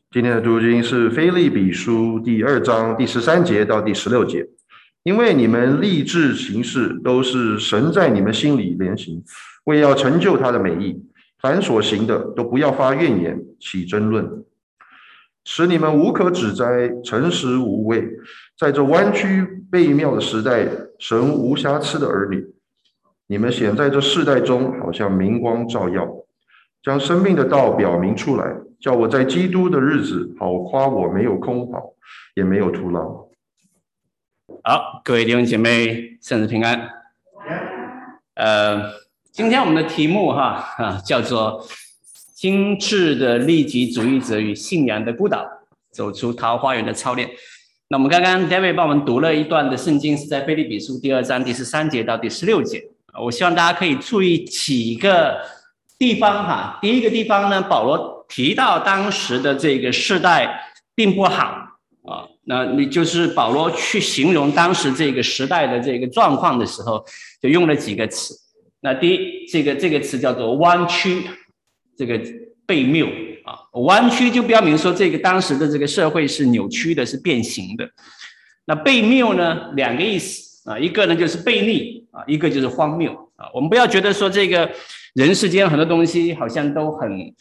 今天的读经是腓立比书第2章第13节到第16节。因为你们立志行事，都是神在你们心里联行，为要成就他的美意。凡所行的，都不要发怨言，起争论，使你们无可指摘，诚实无畏。在这弯曲悖谬的时代，神无瑕疵的儿女，你们显在这世代中，好像明光照耀，将生命的道表明出来，叫我在基督的日子好夸我没有空跑，也没有徒劳。 好，各位弟兄姐妹，圣日平安。今天我们的题目叫做精致的利己主义者与信仰的孤岛，走出桃花源的操练。那我们刚刚 David 帮我们读了一段的圣经，是在腓立比书第2章第13节到第16节。我希望大家可以注意几个地方第一个地方呢，保罗提到当时的这个世代并不好那你就是保罗去形容当时这个时代的这个状况的时候，就用了几个词。那第一，这个词叫做弯曲，这个悖谬弯曲就标明说这个当时的这个社会是扭曲的，是变形的。那悖谬呢，两个意思一个呢就是悖逆一个就是荒谬我们不要觉得说这个人世间很多东西好像都很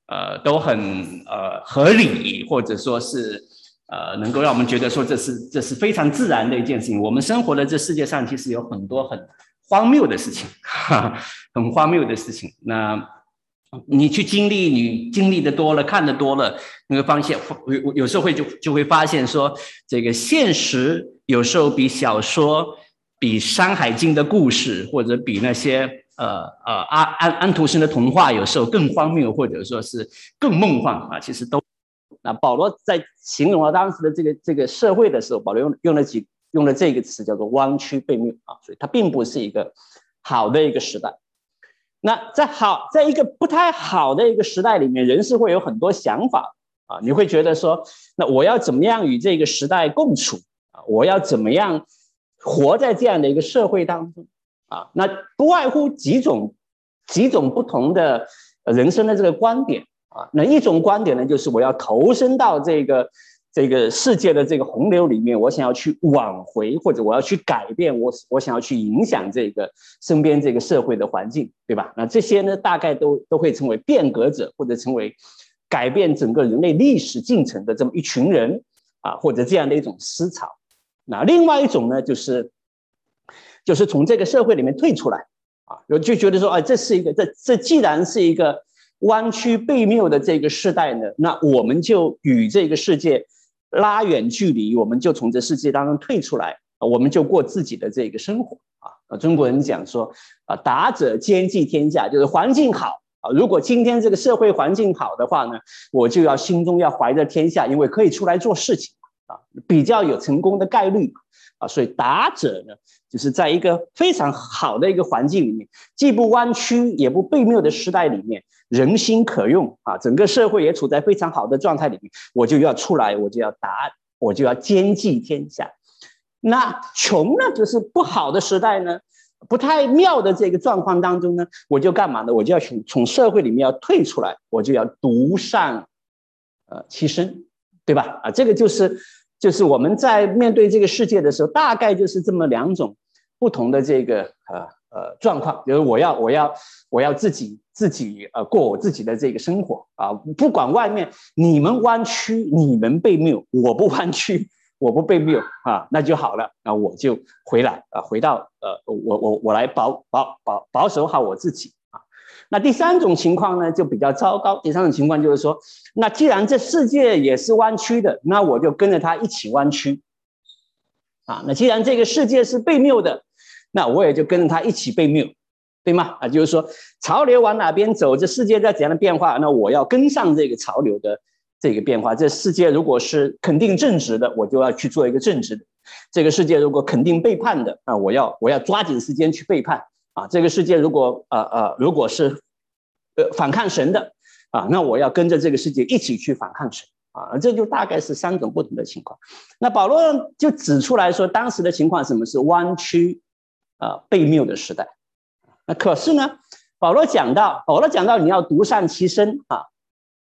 合理，或者说是能够让我们觉得说这是非常自然的一件事情。我们生活的这世界上其实有很多很荒谬的事情很荒谬的事情。那你去经历，你经历的多了，看的多了，你会发现有时候就会发现说，这个现实有时候比小说，比山海经的故事，或者比那些安徒生的童话有时候更荒谬，或者说是更梦幻其实都。那保罗在形容了当时的这个社会的时候，保罗用了这个词叫做弯曲悖谬所以它并不是一个好的一个时代。那在一个不太好的一个时代里面，人是会有很多想法你会觉得说，那我要怎么样与这个时代共处我要怎么样活在这样的一个社会当中那不外乎几种不同的人生的这个观点那一种观点呢，就是我要投身到这个世界的这个洪流里面，我想要去挽回，或者我要去改变，我想要去影响这个身边这个社会的环境，对吧？那这些呢，大概都会成为变革者，或者成为改变整个人类历史进程的这么一群人或者这样的一种思潮。那另外一种呢，就是从这个社会里面退出来就觉得说这既然是一个弯曲悖谬的这个世代呢，那我们就与这个世界拉远距离，我们就从这世界当中退出来我们就过自己的这个生活中国人讲说达者兼济天下，就是环境好如果今天这个社会环境好的话呢，我就要心中要怀着天下，因为可以出来做事情比较有成功的概率所以达者呢，就是在一个非常好的一个环境里面，既不弯曲也不悖谬的时代里面，人心可用整个社会也处在非常好的状态里面，我就要出来，我就要兼济天下。那穷呢，就是不好的时代呢，不太妙的这个状况当中呢，我就干嘛呢？我就要从社会里面要退出来，我就要独善其身，对吧这个就是我们在面对这个世界的时候，大概就是这么两种不同的这个状况，就是我要自己过我自己的这个生活不管外面你们弯曲，你们悖谬，我不弯曲，我不悖谬那就好了，那我就回来回到我来保守好我自己那第三种情况呢，就比较糟糕。第三种情况就是说，那既然这世界也是弯曲的，那我就跟着它一起弯曲那既然这个世界是悖谬的，那我也就跟着它一起悖谬，对吗就是说潮流往哪边走，这世界在怎样的变化，那我要跟上这个潮流的这个变化。这世界如果是肯定正直的，我就要去做一个正直的；这个世界如果肯定背叛的我要抓紧时间去背叛这个世界如果是反抗神的那我要跟着这个世界一起去反抗神这就大概是三种不同的情况。那保罗就指出来说，当时的情况什么是弯曲悖谬的时代。那可是呢，保罗讲到你要独善其身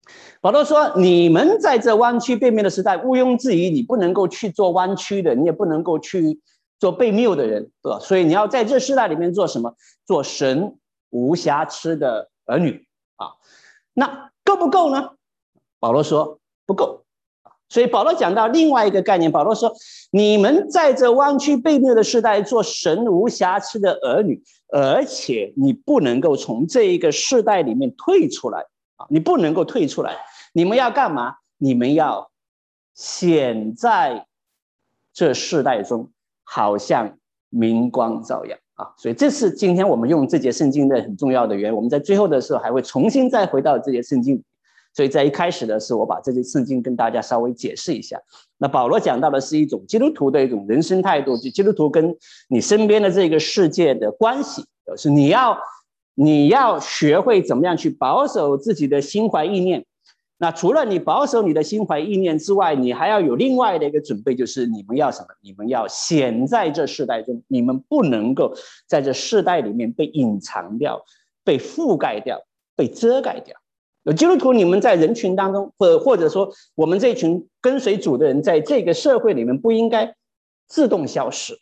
保罗说：“你们在这弯曲背谬的时代，毋庸置疑，你不能够去做弯曲的，你也不能够去做背谬的人，对吧？所以你要在这世代里面做什么？做神无瑕疵的儿女啊。那够不够呢？保罗说不够。所以保罗讲到另外一个概念，保罗说：你们在这弯曲背谬的时代做神无瑕疵的儿女，而且你不能够从这一个世代里面退出来啊！你不能够退出来。你们要干嘛？你们要显在这世代中，好像明光照样啊！所以这是今天我们用这节圣经的很重要的原因。我们在最后的时候还会重新再回到这节圣经。所以在一开始的时候，我把这些圣经跟大家稍微解释一下。那保罗讲到的是一种基督徒的一种人生态度，就基督徒跟你身边的这个世界的关系，就是你要学会怎么样去保守自己的心怀意念。那除了你保守你的心怀意念之外，你还要有另外的一个准备，就是你们要什么？你们要显在这世代中，你们不能够在这世代里面被隐藏掉、被覆盖掉、被遮盖掉。基督徒，你们在人群当中，或者说我们这群跟随主的人，在这个社会里面不应该自动消失，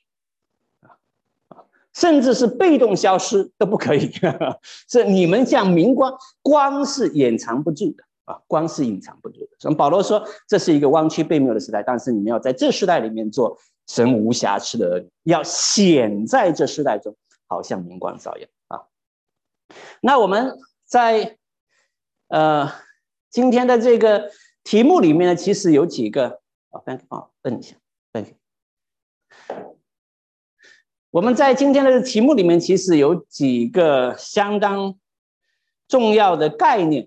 甚至是被动消失都不可以。是你们像明光，光是掩藏不住的啊，光是隐藏不住的。所以保罗说，这是一个弯曲背谬的时代，但是你们要在这世代里面做神无瑕疵的儿女，要显在这世代中，好像明光照样啊。那我们在今天的这个题目里面呢，其实有几个摁一下我们在今天的题目里面，其实有几个相当重要的概念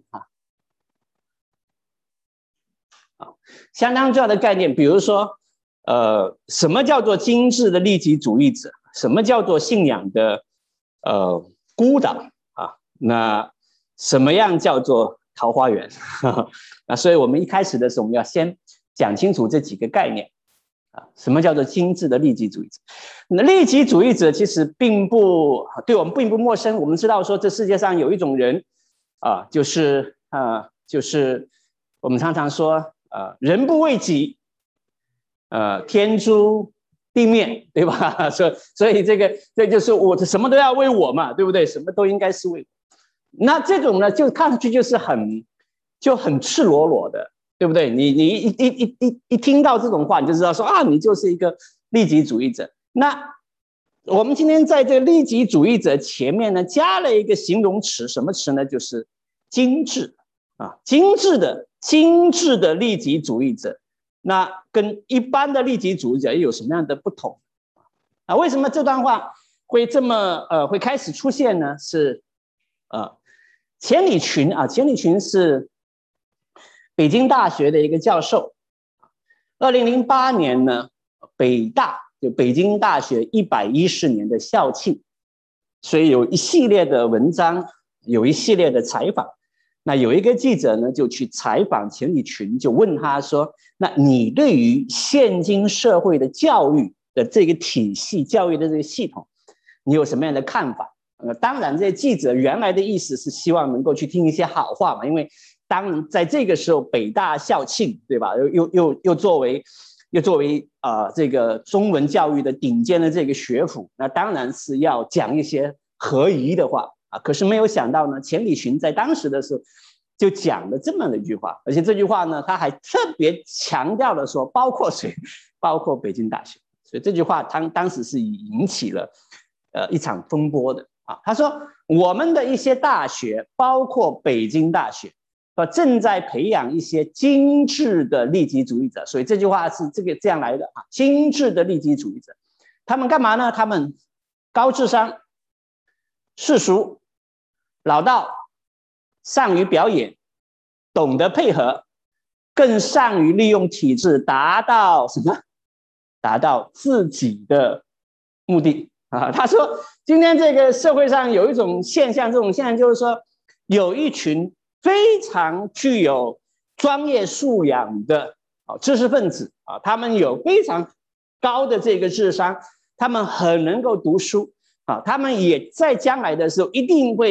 相当重要的概念，比如说什么叫做精致的利己主义者？什么叫做信仰的孤岛啊？那什么样叫做桃花源？那所以我们一开始的时候，我们要先讲清楚这几个概念啊。什么叫做精致的利己主义者？那利己主义者其实对我们并不陌生。我们知道说，这世界上有一种人啊，就是我们常常说人不为己，天诛地灭，对吧？所以这就是我什么都要为我嘛，对不对？什么都应该是为我。那这种呢，就看上去就是很赤裸裸的，对不对？你一听到这种话，你就知道说啊，你就是一个利己主义者。那我们今天在这个利己主义者前面呢，加了一个形容词，什么词呢？就是精致啊，精致的利己主义者。那跟一般的利己主义者有什么样的不同啊？为什么这段话会这么会开始出现呢？是钱理群是北京大学的一个教授。2008年呢，就北京大学110年的校庆，所以有一系列的文章，有一系列的采访。那有一个记者呢，就去采访钱理群，就问他说：“那你对于现今社会的教育的这个体系、教育的这个系统，你有什么样的看法？”当然，这些记者原来的意思是希望能够去听一些好话嘛，因为当在这个时候北大校庆，对吧？又作为这个中文教育的顶尖的这个学府，那当然是要讲一些合宜的话啊。可是没有想到呢，钱理群在当时的时候就讲了这么的一句话，而且这句话呢，他还特别强调了说，包括谁？包括北京大学。所以这句话当时是引起了一场风波的。他说我们的一些大学，包括北京大学，正在培养一些精致的利己主义者。所以这句话是这样来的啊，精致的利己主义者。他们干嘛呢？他们高智商、世俗、老道，善于表演，懂得配合，更善于利用体制达到什么？达到自己的目的。他说今天这个社会上有一种现象，这种现象就是说，有一群非常具有专业素养的知识分子啊，他们有非常高的这个智商，他们很能够读书啊，他们也在将来的时候一定会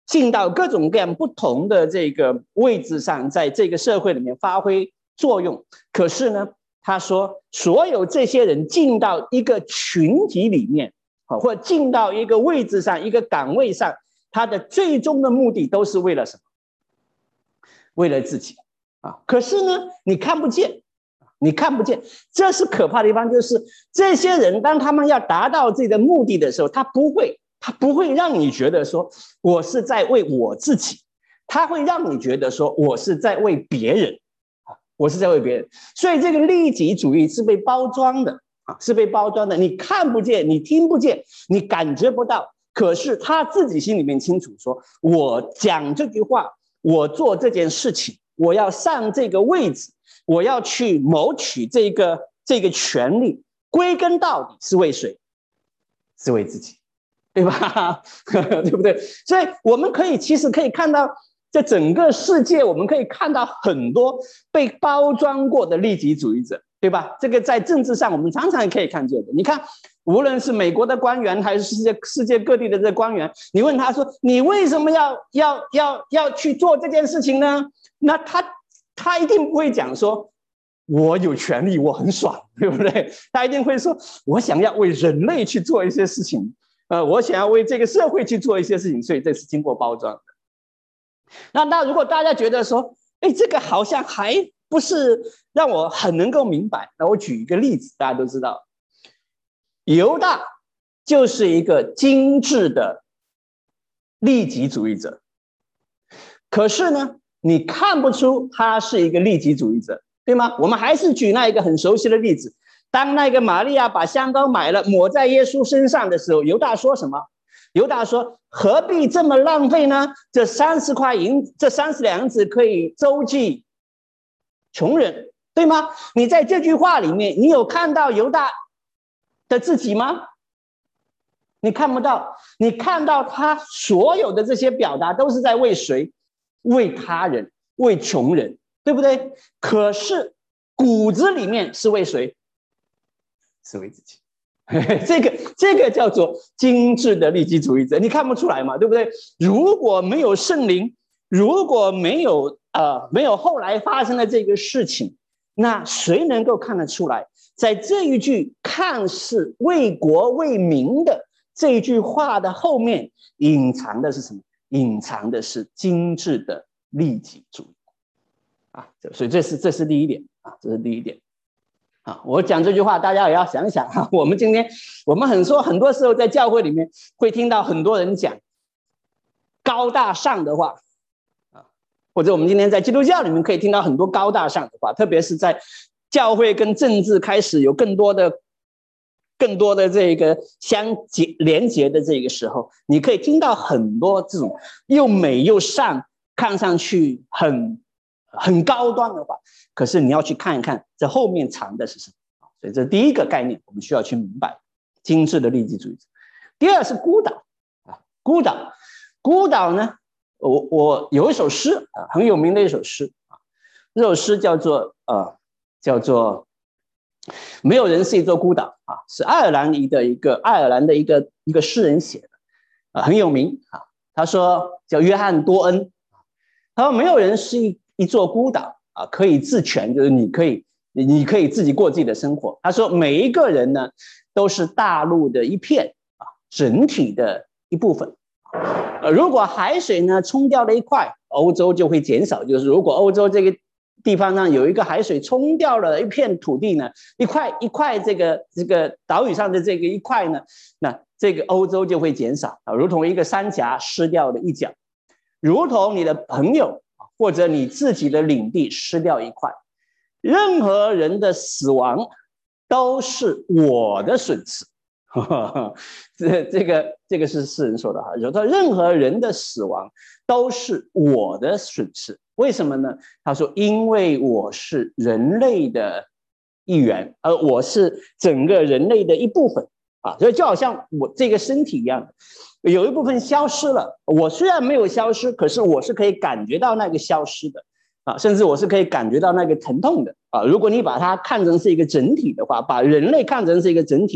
进到各种各样不同的这个位置上，在这个社会里面发挥作用。可是呢，他说，所有这些人进到一个群体里面，或者进到一个位置上、一个岗位上，他的最终的目的都是为了什么？为了自己啊！可是呢，你看不见，你看不见，这是可怕的地方，就是这些人当他们要达到自己的目的的时候，他不会让你觉得说我是在为我自己，他会让你觉得说我是在为别人。我是在为别人，所以这个利己主义是被包装的啊，是被包装的。你看不见，你听不见，你感觉不到，可是他自己心里面清楚说，我讲这句话，我做这件事情，我要上这个位置，我要去谋取这个权利，归根到底是为谁？是为自己，对吧？对不对？所以我们其实可以看到。在整个世界，我们可以看到很多被包装过的利己主义者，对吧？这个在政治上，我们常常也可以看见的。你看，无论是美国的官员，还是世界各地的这官员，你问他说：“你为什么要去做这件事情呢？”那他一定不会讲说：“我有权利，我很爽，对不对？”他一定会说：“我想要为人类去做一些事情，我想要为这个社会去做一些事情。”所以这是经过包装的。那如果大家觉得说，这个好像还不是让我很能够明白，那我举一个例子，大家都知道，犹大就是一个精致的利己主义者，可是呢，你看不出他是一个利己主义者，对吗？我们还是举那一个很熟悉的例子，当那个玛利亚把香膏买了抹在耶稣身上的时候，犹大说什么？犹大说：“何必这么浪费呢？这30块银，这30两银子可以周济穷人，对吗？”你在这句话里面，你有看到犹大的自己吗？你看不到，你看到他所有的这些表达都是在为谁？为他人，为穷人，对不对？可是骨子里面是为谁？是为自己。这个叫做精致的利己主义者，你看不出来嘛，对不对？如果没有圣灵，如果没有后来发生的这个事情，那谁能够看得出来，在这一句看似为国为民的这一句话的后面，隐藏的是什么？隐藏的是精致的利己主义啊！所以这是第一点啊，这是第一点。我讲这句话，大家也要想想哈。我们很多时候在教会里面会听到很多人讲高大上的话啊，或者我们今天在基督教里面可以听到很多高大上的话，特别是在教会跟政治开始有更多的这个连结的这个时候，你可以听到很多这种又美又善，看上去很高端的话，可是你要去看一看这后面藏的是什么。所以这第一个概念我们需要去明白，精致的利己主义者。第二是孤岛啊，孤岛呢，我有一首诗啊，很有名的一首诗啊，这首诗叫做没有人是一座孤岛啊，是爱尔兰的一个诗人写的啊，很有名啊。他说叫约翰多恩，他说没有人是一座孤岛啊，可以自全，就是你可以自己过自己的生活。他说每一个人呢都是大陆的一片啊，整体的一部分。如果海水呢冲掉了一块，欧洲就会减少。就是如果欧洲这个地方上有一个海水冲掉了一片土地呢，一块这个岛屿上的这个一块呢，那这个欧洲就会减少啊，如同一个山峡失掉了一角，如同你的朋友或者你自己的领地失掉一块。任何人的死亡都是我的损失。这个是诗人说的哈，说任何人的死亡都是我的损失。为什么呢？他说因为我是人类的一员，而我是整个人类的一部分啊，所以就好像我这个身体一样，有一部分消失了，我虽然没有消失，可是我是可以感觉到那个消失的啊，甚至我是可以感觉到那个疼痛的啊。如果你把它看成是一个整体的话，把人类看成是一个整体，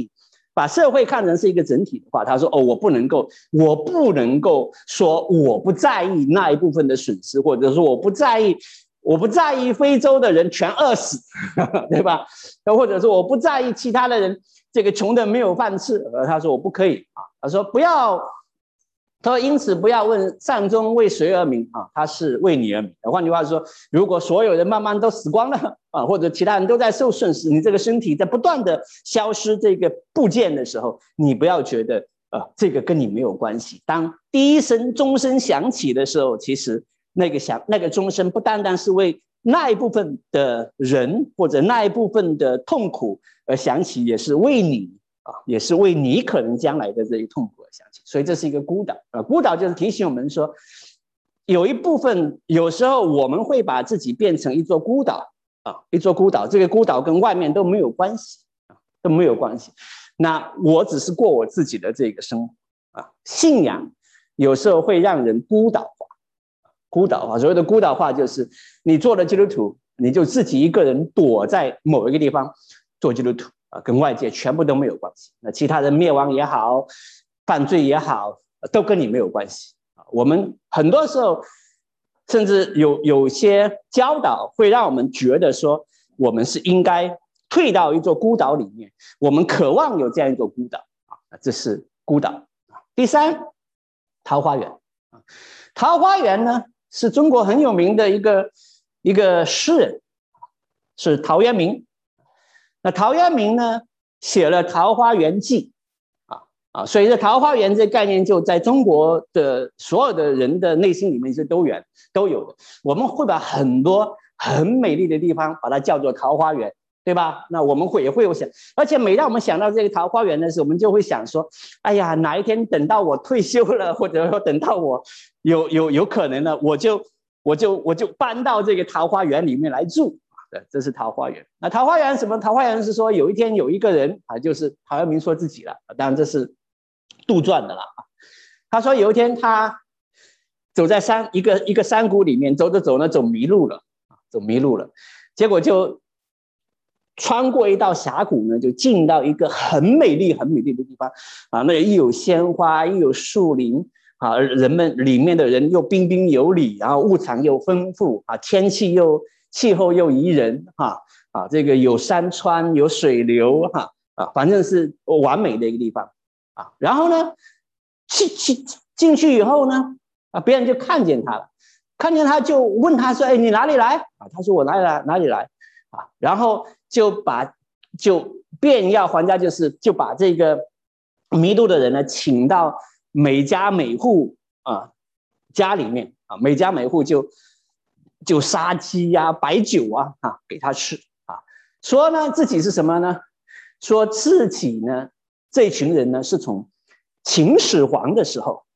把社会看成是一个整体的话，他说哦，我不能够说我不在意那一部分的损失，或者说我不在意非洲的人全饿死，对吧？或者说我不在意其他的人这个穷的没有饭吃，他说我不可以啊，他说不要。他说：“因此，不要问善终为谁而鸣啊，他是为你而鸣。换句话说，如果所有人慢慢都死光了啊，或者其他人都在受损失，你这个身体在不断的消失这个部件的时候，你不要觉得这个跟你没有关系。当第一声钟声响起的时候，其实那个钟声不单单是为那一部分的人或者那一部分的痛苦而响起，也是为你。”也是为你可能将来的这一痛苦而想起，所以这是一个孤岛孤岛就是提醒我们说，有一部分有时候我们会把自己变成一座孤岛一座孤岛，这个孤岛跟外面都没有关系都没有关系。那我只是过我自己的这个生活信仰有时候会让人孤岛化，所谓的孤岛化就是你做了基督徒，你就自己一个人躲在某一个地方做基督徒。跟外界全部都没有关系，那其他人灭亡也好，犯罪也好，都跟你没有关系。我们很多时候甚至有些教导会让我们觉得说，我们是应该退到一座孤岛里面，我们渴望有这样一座孤岛这是孤岛。第三，桃花源。桃花源呢是中国很有名的一个诗人，是陶渊明。那陶渊明呢写了《桃花源记》所以这桃花源这概念就在中国的所有的人的内心里面是都有的。我们会把很多很美丽的地方把它叫做桃花源，对吧？那我们也会有想，而且每当我们想到这个桃花源的时候，我们就会想说，哎呀，哪一天等到我退休了，或者说等到我有可能了，我就搬到这个桃花源里面来住。对，这是桃花源。那桃花源什么？桃花源是说有一天有一个人就是陶渊明说自己了，当然这是杜撰的了他说有一天他走在一个山谷里面，走着走呢，走迷路了，结果就穿过一道峡谷呢，就进到一个很美丽的地方那里又有鲜花，又有树林人们里面的人又彬彬有礼，然后物产又丰富气候又宜人这个有山川有水流反正是完美的一个地方然后呢进去以后呢别人就看见他了，看见他就问他说：“哎，你哪里来？”他说：“我哪里来？”然后就便要还价，就把这个迷路的人呢请到每家每户家里面每家每户就杀鸡摆酒给他吃说呢自己是什么呢？说自己呢这群人呢是从秦始皇的时候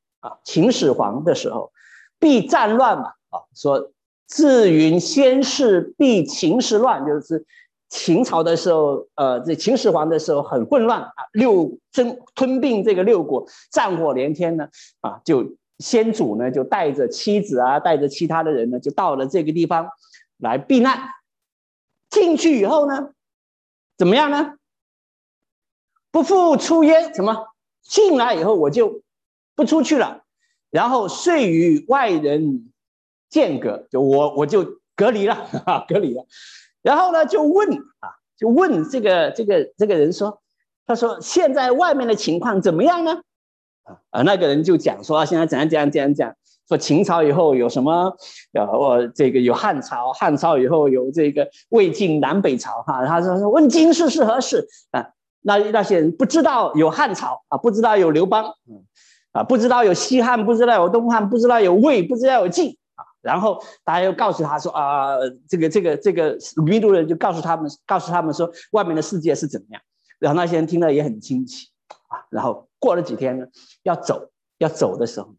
避战乱嘛说自云先世避秦时乱，就是秦朝的时候这秦始皇的时候很混乱吞并这个六国，战火连天呢就先祖呢就带着妻子带着其他的人呢就到了这个地方来避难。进去以后呢怎么样呢？不复出焉，什么？进来以后我就不出去了，然后遂与外人间隔，我就隔离了然后呢就问这个人说，他说现在外面的情况怎么样呢？那个人就讲说现在怎样，说秦朝以后有什么这个有汉朝以后有这个魏晋南北朝他说问今世是何世那些人不知道有汉朝不知道有刘邦不知道有西汉，不知道有东汉，不知道有魏，不知道有晋然后大家又告诉他说这个迷路人就告诉他们说外面的世界是怎么样，然后那些人听了也很惊奇然后过了几天呢要走的时候，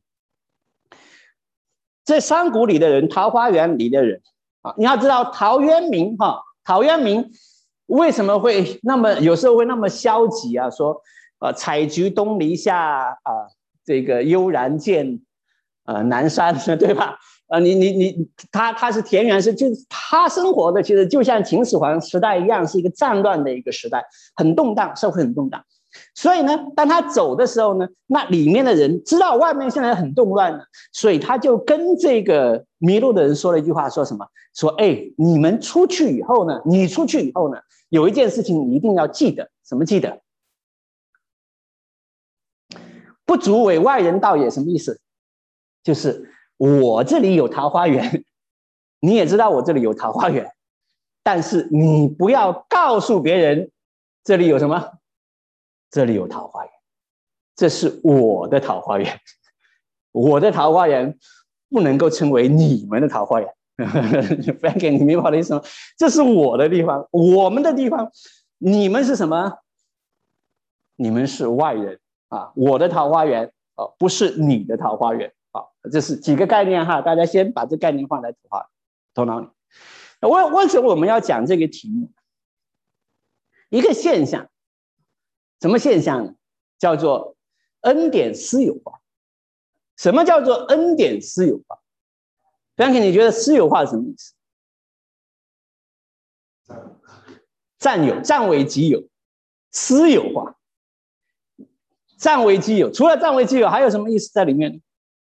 这山谷里的人，桃花源里的人你要知道陶渊明为什么会有时候会那么消极说采菊东篱下这个悠然见南山对吧他是田园诗，就是他生活的其实就像秦始皇时代一样，是一个战乱的一个时代，很动荡，社会很动荡。 所以呢，当他走的时候呢，那里面的人知道外面现在很动乱了，所以他就跟这个迷路的人说了一句话，说什么？说，哎，你们出去以后呢，你出去以后呢，有一件事情你一定要记得，什么记得？不足为外人道也，什么意思？就是我这里有桃花源，你也知道我这里有桃花源，但是你不要告诉别人这里有什么，这里有桃花源，这是我的桃花源，我的桃花源不能够称为你们的桃花源。Frank， 你明白我的意思吗？这是我的地方，我们的地方，你们是什么？你们是外人啊！我的桃花源不是你的桃花源啊！这是几个概念哈，大家先把这概念放在头脑里。为什么我们要讲这个题目？一个现象，什么现象呢？叫做恩典私有化。什么叫做恩典私有化？Frank， 你觉得私有化是什么意思？占有，占为己有，私有化，占为己有。除了占为己有，还有什么意思在里面？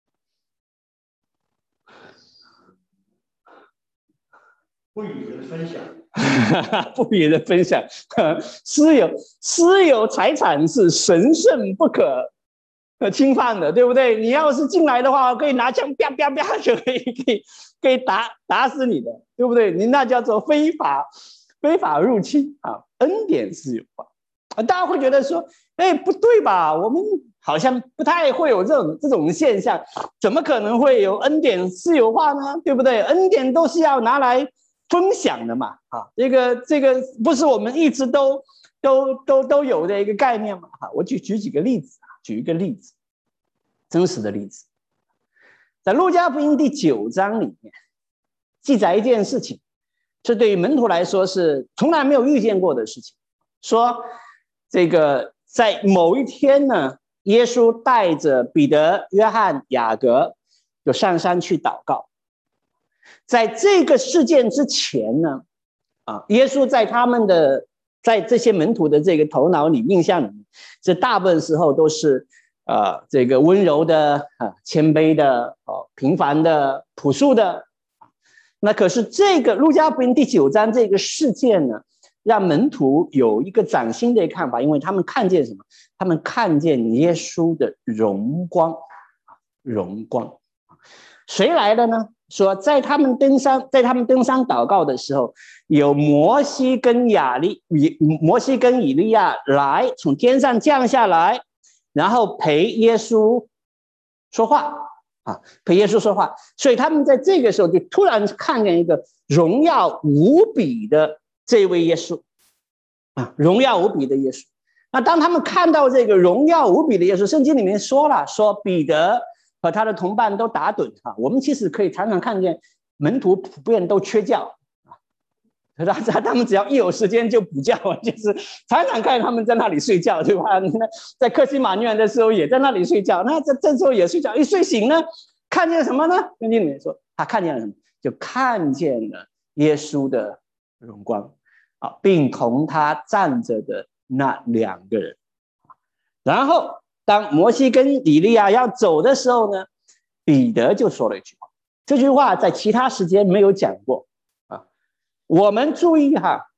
不与人分享。 不与人分享。私有财产是神圣不可侵犯的，对不对？你要是进来的话，可以拿枪啪啪啪就可以打死你的，对不对？你那叫做非法入侵啊！恩典私有化啊，大家会觉得说，哎，不对吧？我们好像不太会有这种现象，怎么可能会有恩典私有化呢？对不对？恩典都是要拿来分享的嘛，啊，这个不是我们一直都有的一个概念嘛，哈，我举几个例子。举一个例子，真实的例子，在路加福音第9章里面记载一件事情，这对于门徒来说是从来没有遇见过的事情。说这个在某一天呢，耶稣带着彼得、约翰、雅各就上山去祷告。在这个事件之前呢，耶稣在这些门徒的这个头脑里、印象里面，这大部分时候都是这个温柔的、谦卑的、平凡的、朴素的。那可是这个路加福音第9章这个事件呢，让门徒有一个崭新的看法，因为他们看见什么？他们看见耶稣的荣光，荣光。谁来的呢？说在他们登山祷告的时候，有摩西跟以利亚来，从天上降下来，然后陪耶稣说话陪耶稣说话。所以他们在这个时候就突然看见一个荣耀无比的这位耶稣荣耀无比的耶稣。那当他们看到这个荣耀无比的耶稣，圣经里面说了，说彼得和他的同伴都打盹我们其实可以常常看见门徒普遍都缺觉他们只要一有时间就补觉，就是常常看他们在那里睡觉，对吧？在客西马尼园的时候也在那里睡觉，那这时候也睡觉，一睡醒呢，看见什么呢？圣经里面说他看见了什么？就看见了耶稣的荣光并同他站着的那2个人。然后当摩西跟以利亚要走的时候呢，彼得就说了一句话，这句话在其他时间没有讲过我们注意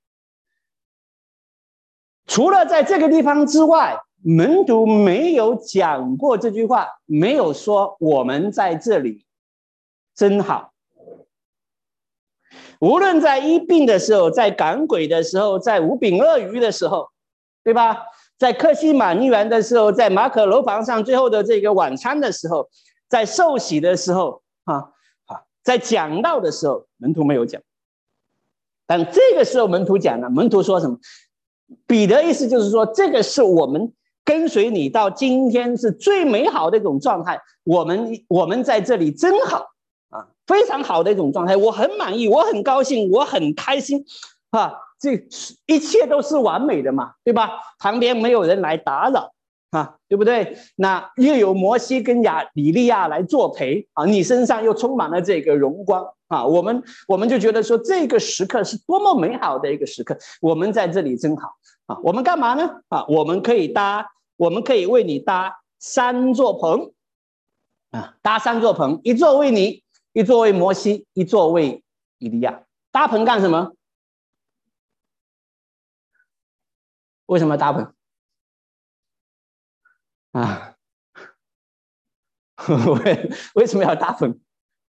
除了在这个地方之外，门徒没有讲过这句话，没有说我们在这里真好。无论在医病的时候，在赶鬼的时候，在五饼二鱼的时候，对吧？在客西马尼园的时候，在马可楼房上最后的这个晚餐的时候，在受洗的时候在讲道的时候，门徒没有讲。但这个时候门徒讲了，门徒说什么？彼得意思就是说，这个是我们跟随你到今天是最美好的一种状态，我们在这里真好非常好的一种状态，我很满意，我很高兴，我很开心这一切都是完美的嘛，对吧？旁边没有人来打扰啊，对不对？那又有摩西跟以利亚来作陪啊，你身上又充满了这个荣光啊，我们就觉得说这个时刻是多么美好的一个时刻，我们在这里真好啊。我们干嘛呢？啊，我们可以为你搭3座棚啊，搭3座棚，一座为你，一座为摩西，一座为以利亚。搭棚干什么？为什么搭棚？啊，为什么要搭棚？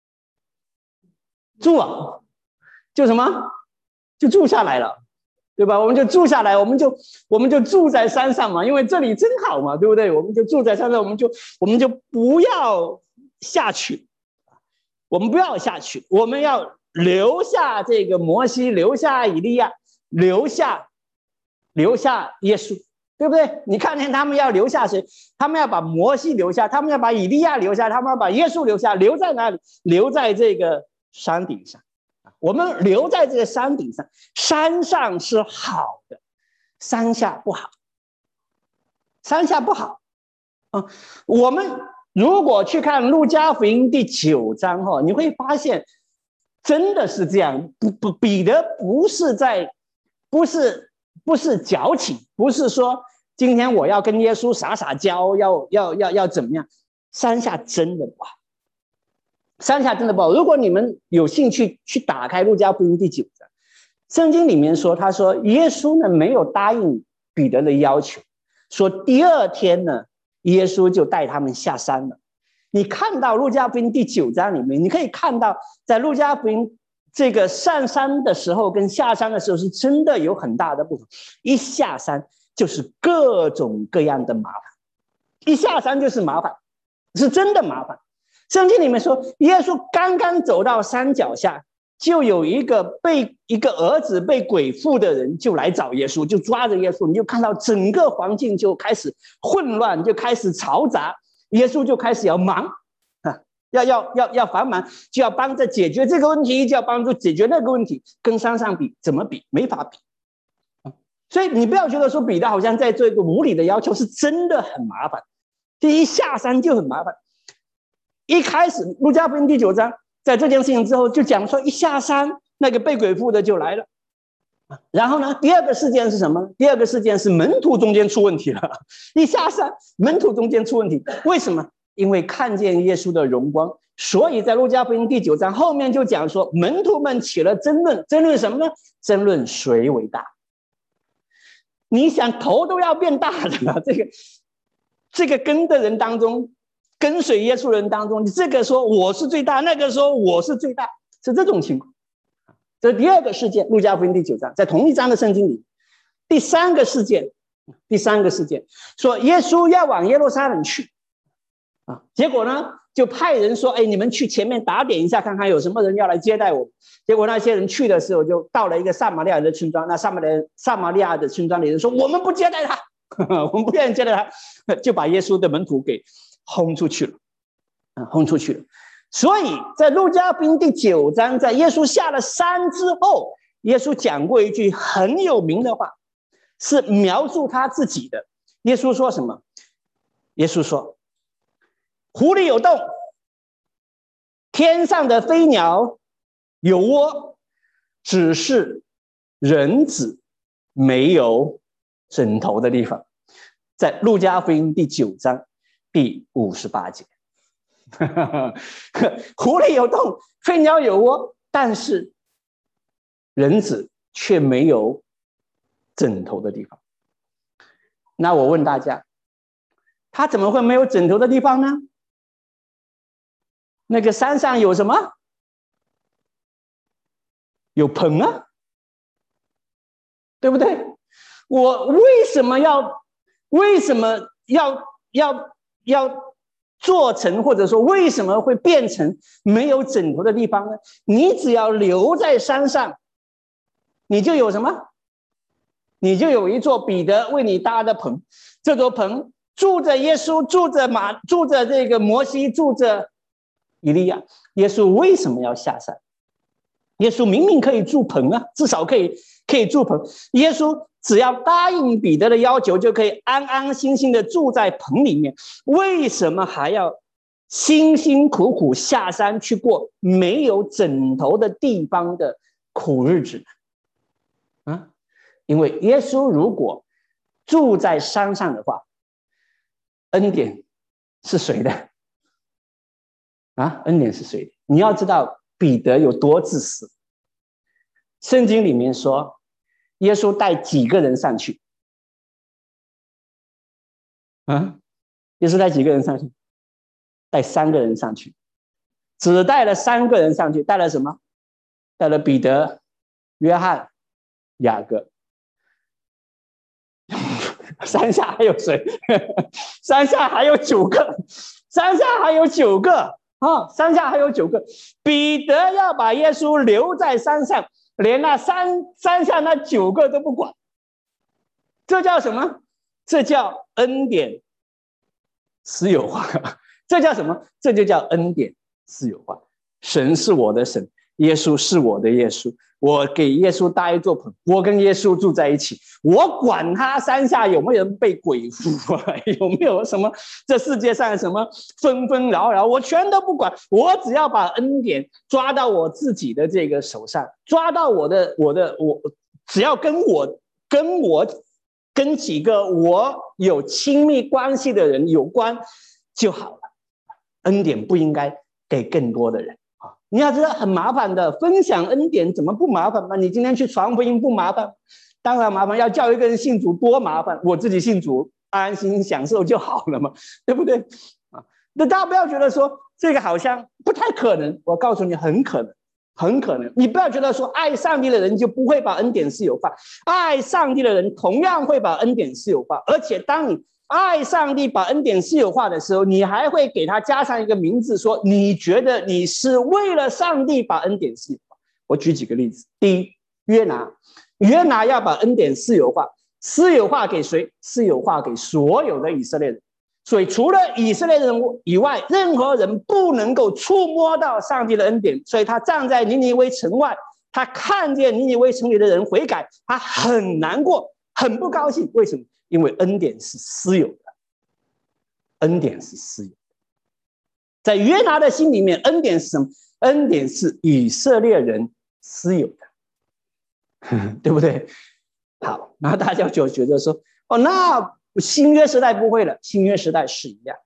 住啊，就什么？就住下来了，对吧？我们就住下来，我们就住在山上嘛，因为这里真好嘛，对不对？我们就住在山上，我们就不要下去，我们不要下去，我们要留下这个摩西，留下以利亚，留下耶稣。对不对？你看见他们要留下谁？他们要把摩西留下，他们要把以利亚留下，他们要把耶稣留下，留在哪里？留在这个山顶上。我们留在这个山顶上，山上是好的，山下不好，山下不好啊。我们如果去看路加福音第9章哈，你会发现真的是这样。彼得不是矫情，不是说今天我要跟耶稣撒娇，要怎么样？山下真的不好，山下真的不好。如果你们有兴趣去打开路加福音第9章，圣经里面说，他说耶稣呢没有答应彼得的要求，说第2天呢，耶稣就带他们下山了。你看到路加福音第9章里面，你可以看到在路加福音这个上山的时候跟下山的时候是真的有很大的不同。一下山就是各种各样的麻烦，一下山就是麻烦，是真的麻烦。圣经里面说，耶稣刚刚走到山脚下，就有一个儿子被鬼附的人就来找耶稣，就抓着耶稣，你就看到整个环境就开始混乱，就开始嘈杂，耶稣就开始要忙要繁忙，就要帮着解决这个问题，就要帮助解决那个问题。跟山上比，怎么比？没法比。所以你不要觉得说彼得好像在做一个无理的要求，是真的很麻烦。第一下山就很麻烦。一开始路加福音第9章，在这件事情之后就讲说，一下山那个被鬼附的就来了。然后呢，第2个事件是什么？第2个事件是门徒中间出问题了。一下山，门徒中间出问题，为什么？因为看见耶稣的荣光，所以在路加福音第9章后面就讲说，门徒们起了争论，争论什么呢？争论谁为大。你想头都要变大的了，这个跟的人当中，跟随耶稣人当中，你这个说我是最大，那个说我是最大，是这种情况。这是第2个事件，路加福音第9章，在同一章的圣经里。第3个事件说耶稣要往耶路撒冷去啊，结果呢就派人说，哎，你们去前面打点一下，看看有什么人要来接待我。结果那些人去的时候，就到了一个撒玛利亚人的村庄。那撒玛利亚的村庄里人说，我们不接待他，我们不愿意接待他，就把耶稣的门徒给轰出去了，轰出去了。所以在路加福音第9章，在耶稣下了山之后，耶稣讲过一句很有名的话，是描述他自己的。耶稣说什么？耶稣说，湖里有洞，天上的飞鸟有窝，只是人子没有枕头的地方。在路加福音第9章第58节。湖里有洞，飞鸟有窝，但是人子却没有枕头的地方。那我问大家，他怎么会没有枕头的地方呢？那个山上有什么？有棚啊，对不对？我为什么要做成，或者说为什么会变成没有枕头的地方呢？你只要留在山上，你就有什么？你就有一座彼得为你搭的棚。这座棚住着耶稣，住着这个摩西，住着以利亚。耶稣为什么要下山？ 耶稣明明可以住棚啊，至少可以住棚。耶稣只要答应彼得的要求，就可以安安心心的住在棚里面。为什么还要辛辛苦苦下山去过没有枕头的地方的苦日子呢？啊，因为耶稣如果住在山上的话，恩典是谁的？啊，恩典是谁的？你要知道彼得有多自私。圣经里面说，耶稣带几个人上去？啊，耶稣带几个人上去？带3个人上去，只带了3个人上去，带了什么？带了彼得、约翰、雅各。山下还有谁？山下还有9个，山下还有9个啊！山下还有9个。彼得要把耶稣留在山上，连那山下那9个都不管，这叫什么？这叫恩典私有化。这叫什么？这就叫恩典私有化。神是我的神，耶稣是我的耶稣。我给耶稣搭一座棚，我跟耶稣住在一起，我管他山下有没有人被鬼附啊，有没有什么这世界上什么纷纷扰扰，我全都不管，我只要把恩典抓到我自己的这个手上，抓到我只要跟几个我有亲密关系的人有关就好了。恩典不应该给更多的人。你要知道很麻烦的，分享恩典怎么不麻烦吗？你今天去传福音不麻烦？当然麻烦，要叫一个人信主多麻烦，我自己信主安安心心享受就好了嘛，对不对？那大家不要觉得说这个好像不太可能，我告诉你很可能，很可能。你不要觉得说爱上帝的人就不会把恩典私有化，爱上帝的人同样会把恩典私有化，而且当你爱上帝把恩典私有化的时候，你还会给他加上一个名字，说你觉得你是为了上帝把恩典私有化。我举几个例子。第一，约拿要把恩典私有化，私有化给谁？私有化给所有的以色列人。所以除了以色列人以外，任何人不能够触摸到上帝的恩典。所以他站在尼尼微城外，他看见尼尼微城里的人悔改，他很难过，很不高兴。为什么？因为恩典是私有的，恩典是私有的。在约拿的心里面，恩典是什么？恩典是以色列人私有的，对不对？好，然后大家就觉得说，哦，那新约时代不会了，新约时代是一样。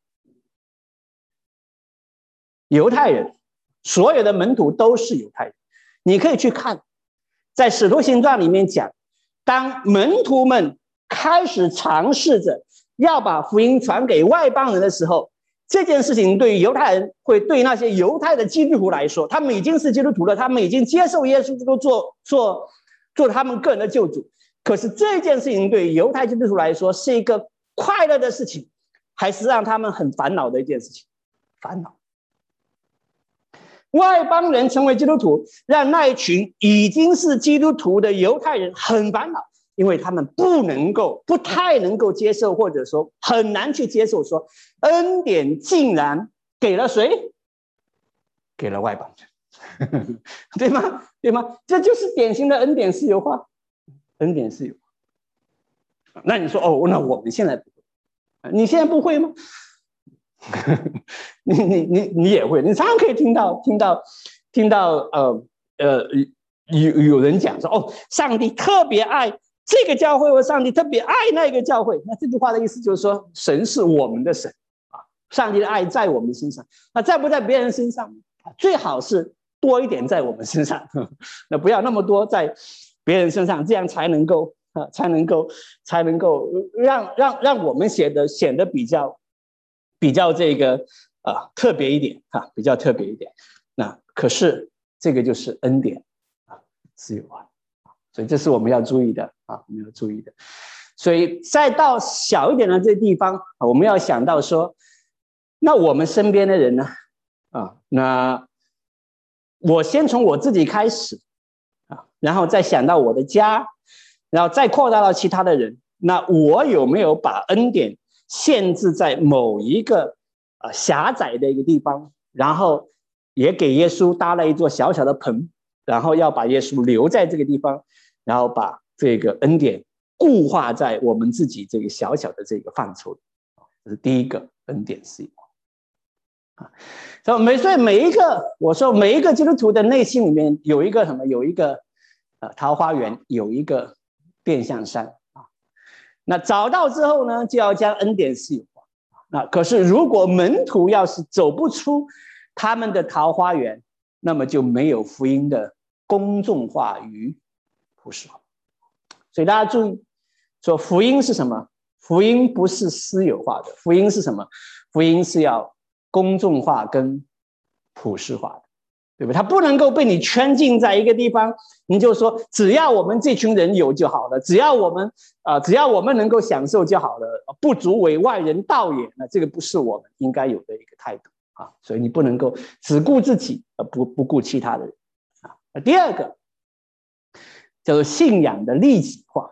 犹太人，所有的门徒都是犹太人。你可以去看，在使徒行传里面讲，当门徒们开始尝试着要把福音传给外邦人的时候，这件事情对于犹太人，会对那些犹太的基督徒来说，他们已经是基督徒了，他们已经接受耶稣基督做他们个人的救主。可是这件事情对于犹太基督徒来说是一个快乐的事情，还是让他们很烦恼的一件事情？烦恼。外邦人成为基督徒，让那一群已经是基督徒的犹太人很烦恼。因为他们不太能够接受，或者说很难去接受，说恩典竟然给了谁？给了外邦人，对吗？对吗？这就是典型的恩典私有化，恩典私有化。那你说哦，那我们现在不会，你现在不会吗？你也会，你常常可以听到有人讲说哦，上帝特别爱这个教会，或上帝特别爱那个教会。那这句话的意思就是说，神是我们的神啊，上帝的爱在我们身上。那在不在别人身上？最好是多一点在我们身上，那不要那么多在别人身上，这样才能够让我们显得比较这个特别一点啊，比较特别一点。那可是这个就是恩典啊，私有化。所以这是我们要注意的啊，我们要注意的。所以再到小一点的这地方，我们要想到说，那我们身边的人呢？那我先从我自己开始啊，然后再想到我的家，然后再扩大到其他的人。那我有没有把恩典限制在某一个狭窄的一个地方，然后也给耶稣搭了一座小小的棚？ 然后要把耶稣留在这个地方，然后把这个恩典固化在我们自己这个小小的这个范畴。这是第一个恩典是所以每一个，我说每一个基督徒的内心里面有一个什么？有一个桃花源，有一个变相山啊。那找到之后呢，就要将恩典私有化。那可是如果门徒要是走不出他们的桃花源，那么就没有福音的公众化与普世化。所以大家注意，说福音是什么？福音不是私有化的，福音是什么？福音是要公众化跟普世化的，对吧？它不能够被你圈禁在一个地方，你就说只要我们这群人有就好了，只要我们能够享受就好了，不足为外人道也。那这个不是我们应该有的一个态度啊！所以你不能够只顾自己而不顾其他的人啊。第二个叫做信仰的利己化，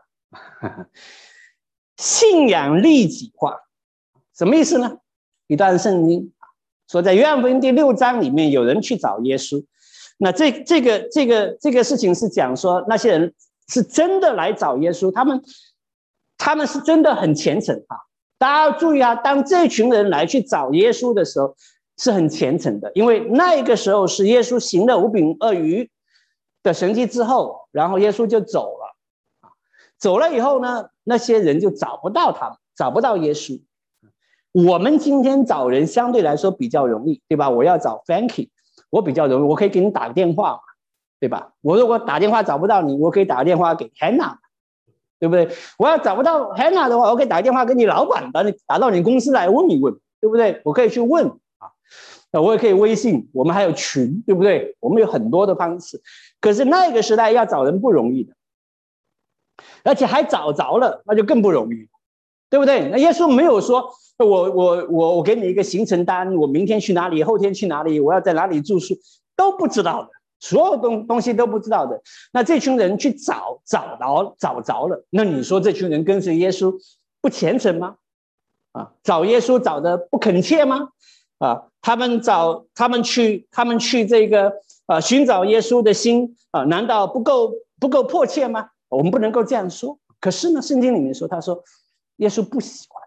信仰利己化什么意思呢？一段圣经说，在约翰福音第6章里面，有人去找耶稣。那这个事情是讲说，那些人是真的来找耶稣，他们是真的很虔诚啊。大家要注意啊，当这群人来去找耶稣的时候，是很虔诚的，因为那个时候是耶稣行了5饼2鱼的神迹之后，然后耶稣就走了。走了以后呢，那些人就找不到他们，找不到耶稣。我们今天找人相对来说比较容易，对吧？我要找 Frankie， 我比较容易，我可以给你打个电话嘛，对吧？我如果打电话找不到你，我可以打个电话给 Hannah， 对不对？我要找不到 Hannah 的话，我可以打个电话给你老板，打到你公司来问一问，对不对？我可以去问啊，我也可以微信，我们还有群，对不对？我们有很多的方式。可是那个时代要找人不容易的，而且还找着了，那就更不容易，对不对？那耶稣没有说我给你一个行程单，我明天去哪里，后天去哪里，我要在哪里住宿，都不知道的，所有东西都不知道的。那这群人去找着了，那你说这群人跟随耶稣不虔诚吗？啊，找耶稣找的不恳切吗？啊，他们去这个寻找耶稣的心啊，难道不够迫切吗？我们不能够这样说。可是呢，圣经里面说，他说耶稣不喜欢。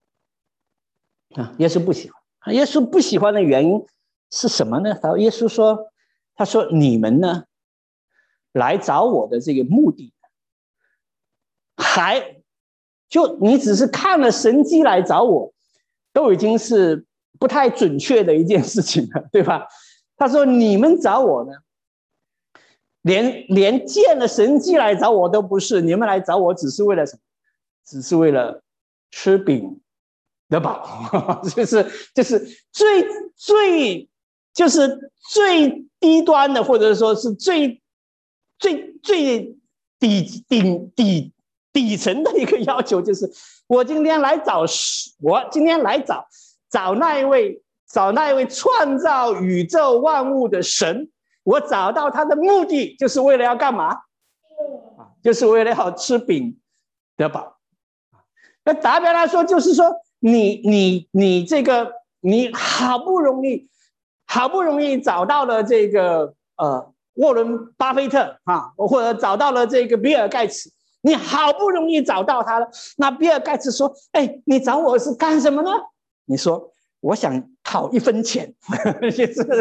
耶稣不喜欢，耶稣不喜欢的原因是什么呢？耶稣说，他说你们呢来找我的这个目的，就你只是看了神迹来找我，都已经是不太准确的一件事情了，对吧？他说你们找我呢，连见了神迹来找我都不是，你们来找我只是为了什么？只是为了吃饼得饱，就是最低端的，或者说是最底层的一个要求，就是我今天来找那一位创造宇宙万物的神，我找到他的目的就是为了要干嘛？就是为了要吃饼得饱。那打比方来说，就是说你好不容易找到了这个沃伦巴菲特啊，或者找到了这个比尔盖茨，你好不容易找到他了。那比尔盖茨说：“哎，你找我是干什么呢？”你说：“我想讨1分钱。”那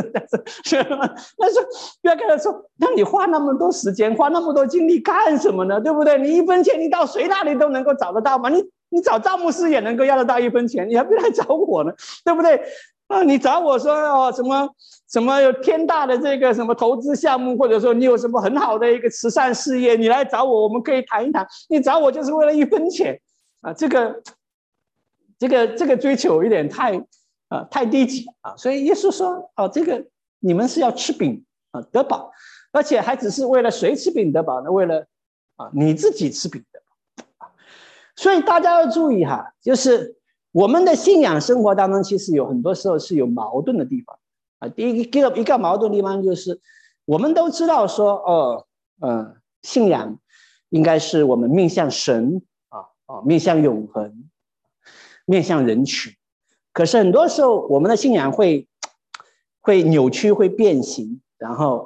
说比尔盖茨说：“那你花那么多时间，花那么多精力干什么呢？对不对？你1分钱，你到谁那里都能够找得到吗？你找赵牧师也能够要得到1分钱，你还不来找我呢，对不对？你找我说什么有天大的这个什么投资项目，或者说你有什么很好的一个慈善事业，你来找我，我们可以谈一谈。你找我就是为了1分钱啊，这个追求有点太低级啊。所以耶稣说这个你们是要吃饼得饱，而且还只是为了谁吃饼得饱呢？为了你自己吃饼得饱。所以大家要注意哈，就是我们的信仰生活当中，其实有很多时候是有矛盾的地方第一个矛盾的地方就是，我们都知道说信仰应该是我们面向神面向永恒，面向人群。可是很多时候我们的信仰会扭曲，会变形，然后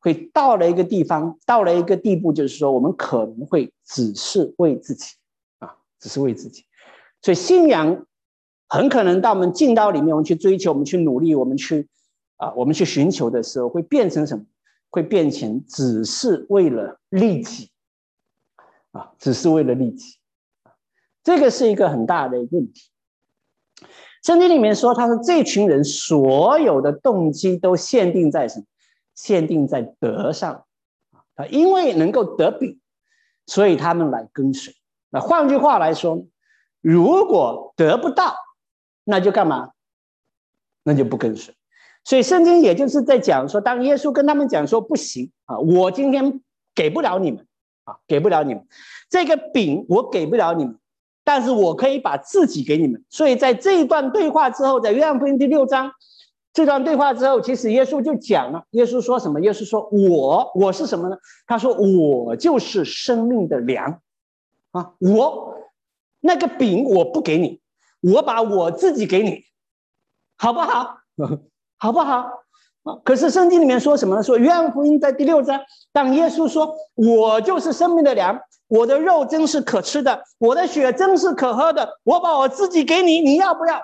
会到了一个地方，到了一个地步，就是说我们可能会只是为自己啊，只是为自己。所以信仰很可能到我们进到里面，我们去追求，我们去努力，我们去寻求的时候，会变成什么？会变成只是为了利己啊，只是为了利己。这个是一个很大的问题。圣经里面说，他说这群人所有的动机都限定在什么？限定在得上啊，因为能够得饼，所以他们来跟随。那换句话来说，如果得不到，那就干嘛？那就不跟随。所以圣经也就是在讲说，当耶稣跟他们讲说不行啊，我今天给不了你们啊，给不了你们这个饼，我给不了你们，但是我可以把自己给你们。所以在这一段对话之后，在约翰福音第6章这段对话之后，其实耶稣就讲了，耶稣说什么？耶稣说我是什么呢？他说我就是生命的粮啊，我那个饼我不给你，我把我自己给你，好不好？好不好？可是圣经里面说什么呢？说约翰福音在第6章，当耶稣说我就是生命的粮，我的肉真是可吃的，我的血真是可喝的，我把我自己给你，你要不要？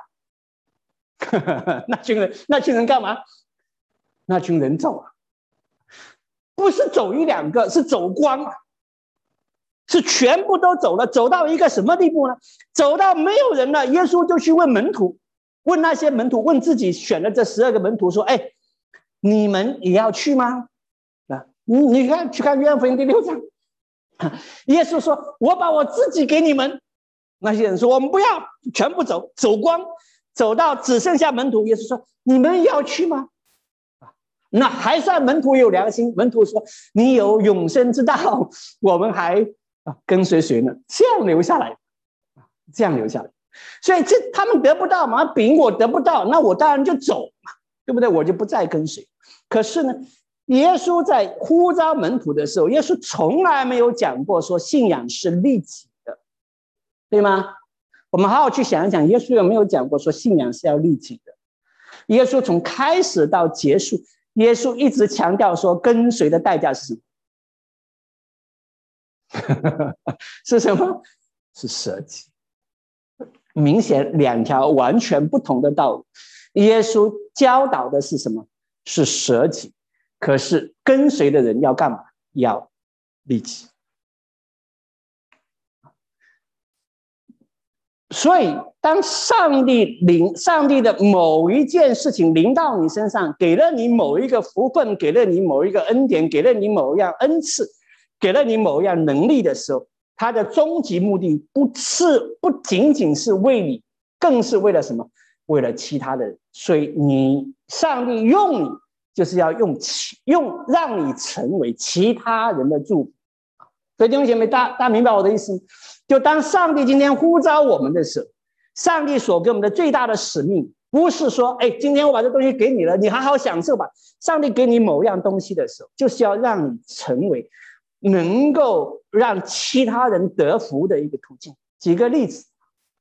那群人干嘛？那群人走啊，不是走一两个，是走光啊，是全部都走了。走到一个什么地步呢？走到没有人了，耶稣就去问门徒，问那些门徒，问自己选的这12个门徒说：“哎，你们也要去吗？”啊，你看去看约翰福音第6章，耶稣说：“我把我自己给你们。”那些人说：“我们不要，全部走，走光。”走到只剩下门徒，耶稣说：“你们也要去吗？”那还算门徒有良心。门徒说：“你有永生之道，我们还跟随谁呢？”这样留下来，这样留下来。所以他们得不到嘛，饼我得不到，那我当然就走嘛，对不对？我就不再跟随。可是呢，耶稣在呼召门徒的时候，耶稣从来没有讲过说信仰是利己的，对吗？我们好好去想一想，耶稣有没有讲过说信仰是要利己的？耶稣从开始到结束，耶稣一直强调说跟随的代价是什么？是什么？是舍己。明显2条完全不同的道路。耶稣教导的是什么？是舍己。可是跟随的人要干嘛？要利己。所以当上帝的某一件事情临到你身上，给了你某一个福分，给了你某一个恩典，给了你某一样恩赐，给了你某一样能力的时候，他的终极目的不仅仅是为你，更是为了什么？为了其他的人。所以上帝用你，就是要用让你成为其他人的祝福。所以弟兄姐妹，大家明白我的意思吗？就当上帝今天呼召我们的时候，上帝所给我们的最大的使命，不是说，哎，今天我把这东西给你了，你好好享受吧。上帝给你某样东西的时候，就是要让你成为能够让其他人得福的一个途径。举个例子，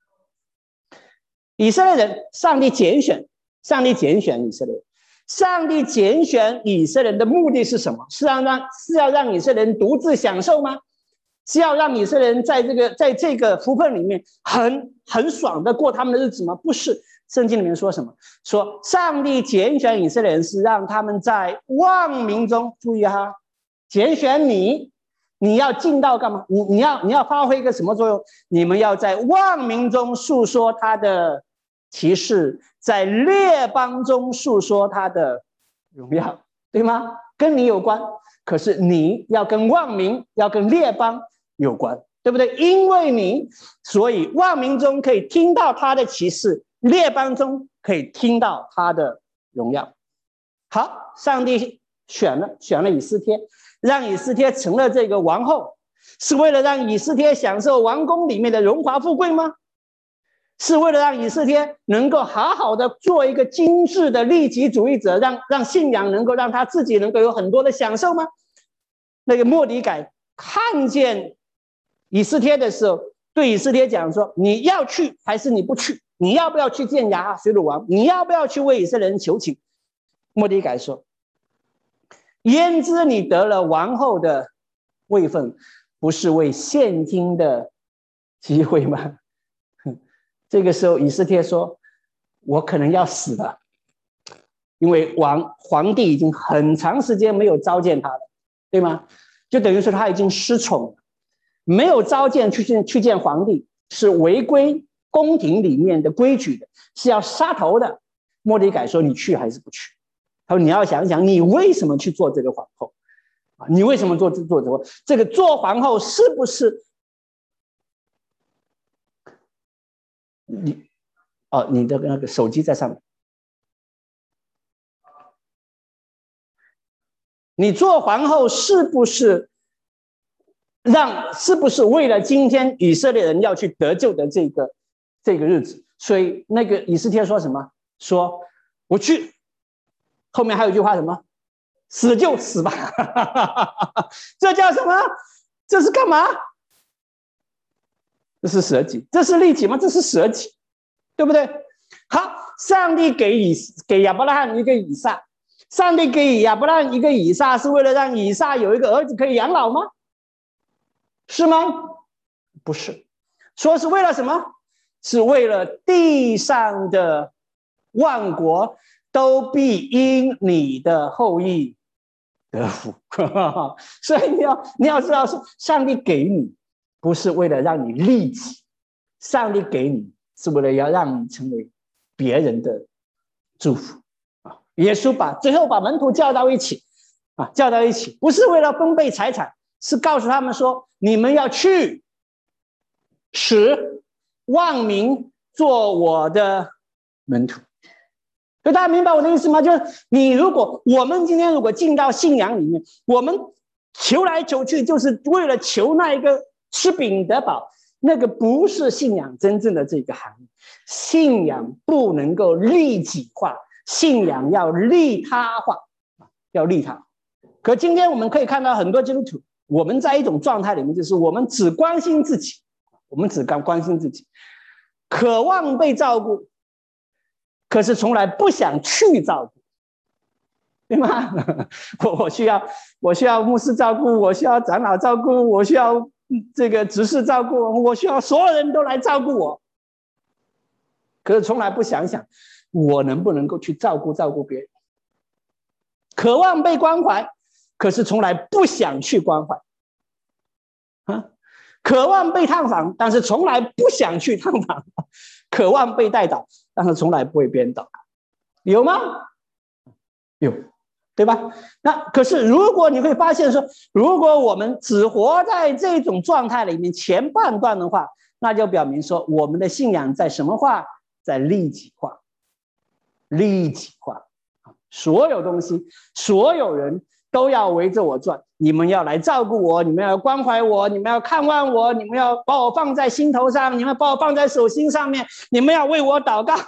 以色列人，上帝拣选以色列人。上帝拣选以色列人的目的是什么？是要让以色列人独自享受吗？是要让以色列人在这个福分里面很爽的过他们的日子吗？不是。圣经里面说什么？说上帝拣选以色列人是让他们在万民中，注意哈，拣选你要进到干嘛？你要发挥一个什么作用？你们要在万民中述说他的奇事，在列邦中述说他的荣耀，对吗？跟你有关。可是你要跟万民，要跟列邦有关，对不对？因为你，所以万民中可以听到他的奇事，列邦中可以听到他的荣耀。好，上帝选了以斯帖，让以斯帖成了这个王后，是为了让以斯帖享受王宫里面的荣华富贵吗？是为了让以斯帖能够好好的做一个精致的利己主义者，让信仰能够让他自己能够有很多的享受吗？那个末底改看见以斯帖的时候，对以斯帖讲说：你要去还是你不去？你要不要去见亚哈随鲁王？你要不要去为以色列人求情？末底改说： 焉知你得了王后的位分，不是为现今的机会吗？这个时候以斯帖说，我可能要死了，因为皇帝已经很长时间没有召见他了，对吗？就等于说他已经失宠了，没有召见去见皇帝，是违规宫廷里面的规矩的，是要杀头的。末底改说，你去还是不去？他说，你要想想你为什么去做这个皇后，你为什么做这个做皇后，是不是你的那个手机在上面，你做皇后是不是为了今天以色列人要去得救的这个日子？所以那个以斯帖说什么？说我去，后面还有一句话什么？死就死吧。这叫什么？这是干嘛？这是舍己，这是利己吗？这是舍己，对不对？好，上帝给亚伯拉罕一个以撒，上帝给亚伯拉罕一个以撒，是为了让以撒有一个儿子可以养老吗？是吗？不是，说是为了什么？是为了地上的万国都必因你的后裔得福。所以你要知道，说上帝给你不是为了让你利己，上帝给你是为了要让你成为别人的祝福。耶稣最后把门徒叫到一起，不是为了分配财产，是告诉他们说，你们要去使万民做我的门徒。所以大家明白我的意思吗？就是我们今天如果进到信仰里面，我们求来求去就是为了求那一个吃饼得饱，那个不是信仰真正的这个含义。信仰不能够利己化，信仰要利他化，要利他。可今天我们可以看到很多基督徒，我们在一种状态里面，就是我们只关心自己，渴望被照顾，可是从来不想去照顾，对吗？我需要牧师照顾，我需要长老照顾，我需要这个执事照顾，我需要所有人都来照顾我，可是从来不想想我能不能够去照顾别人。渴望被关怀，可是从来不想去关怀。渴望被探访，但是从来不想去探访。渴望被代祷，但是从来不为别人祷告。有吗？有，对吧？那可是如果你会发现说，如果我们只活在这种状态里面前半段的话，那就表明说我们的信仰在什么化？在利己化。所有东西，所有人都要围着我转，你们要来照顾我，你们要关怀我，你们要看望我，你们要把我放在心头上，你们要把我放在手心上面，你们要为我祷告。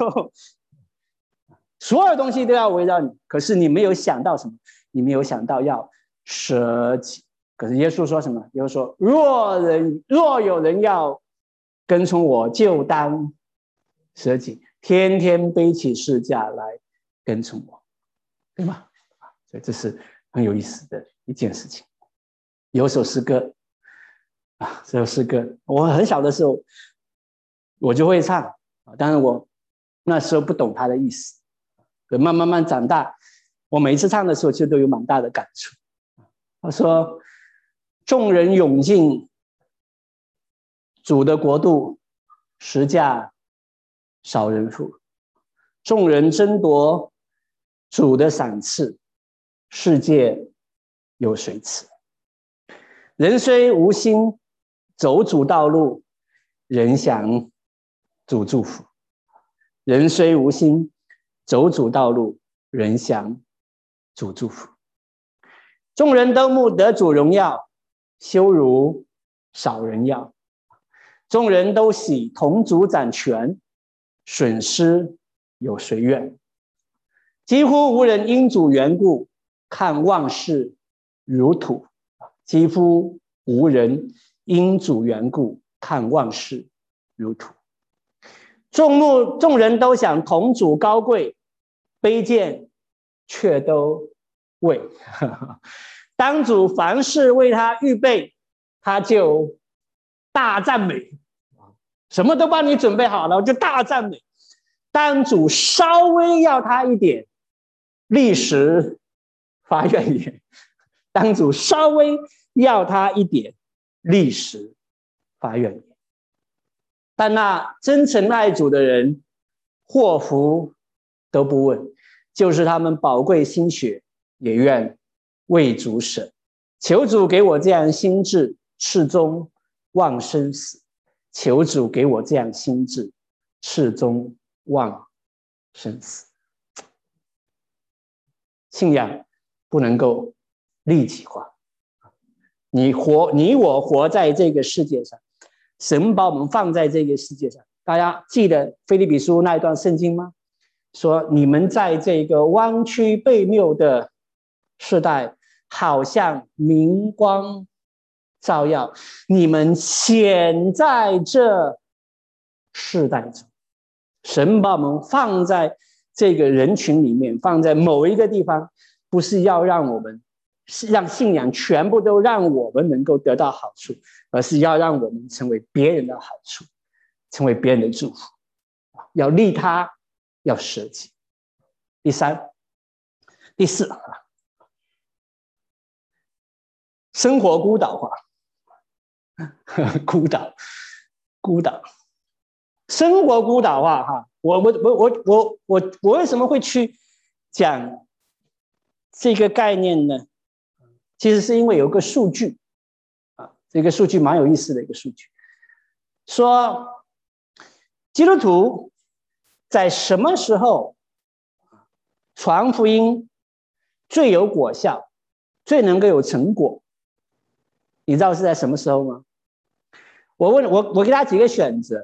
所有东西都要围绕你，可是你没有想到什么？你没有想到要舍己。可是耶稣说什么？耶稣说，若有人要跟从我，就当舍己，天天背起十架来跟从我，对吗？所以这是很有意思的一件事情。有首诗歌这首诗歌我很小的时候我就会唱，但是我那时候不懂它的意思。慢慢长大，我每一次唱的时候其实都有蛮大的感触。他说，众人涌进主的国度，十架少人负；众人争夺主的赏赐，世界有谁赐？人虽无心走主道路，人享主祝福。人虽无心走主道路，人享主祝福。众人都慕得主荣耀，羞辱少人要。众人都喜同主掌权，损失有谁愿？几乎无人因主缘故，看万事如土。几乎无人因主缘故，看万事如土。众人都想同主高贵，卑贱却都位。当主凡事为他预备，他就大赞美，什么都帮你准备好了，我就大赞美。当主稍微要他一点，立时发怨言。当主稍微要他一点，立时发怨言。但那真诚爱主的人，祸福都不问，就是他们宝贵心血，也愿为主舍。求主给我这样心志，赤忠忘生死。求主给我这样心志，赤忠忘生死。信仰不能够立体化。你我活在这个世界上，神把我们放在这个世界上。大家记得腓立比书那一段圣经吗？说你们在这个弯曲悖谬的世代，好像明光照耀，你们显在这世代中。神把我们放在这个人群里面，放在某一个地方，不是要让我们让信仰全部都让我们能够得到好处，而是要让我们成为别人的好处，成为别人的祝福，要利他，要舍己。第三、第四，生活孤岛化。孤岛，生活孤岛化哈。我为什么会去讲这个概念呢？其实是因为有个数据啊，这个数据蛮有意思的一个数据，说基督徒在什么时候传福音最有果效，最能够有成果？你知道是在什么时候吗？我给大家几个选择，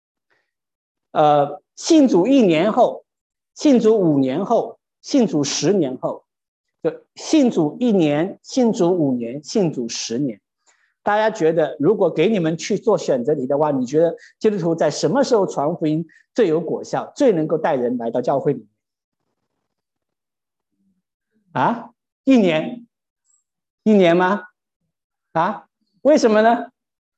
信主1年后，信主5年后，信主10年后，就信主1年，信主5年，信主10年。大家觉得，如果给你们去做选择题的话，你觉得基督徒在什么时候传福音最有果效，最能够带人来到教会里面？啊，1年？1年吗？啊，为什么呢？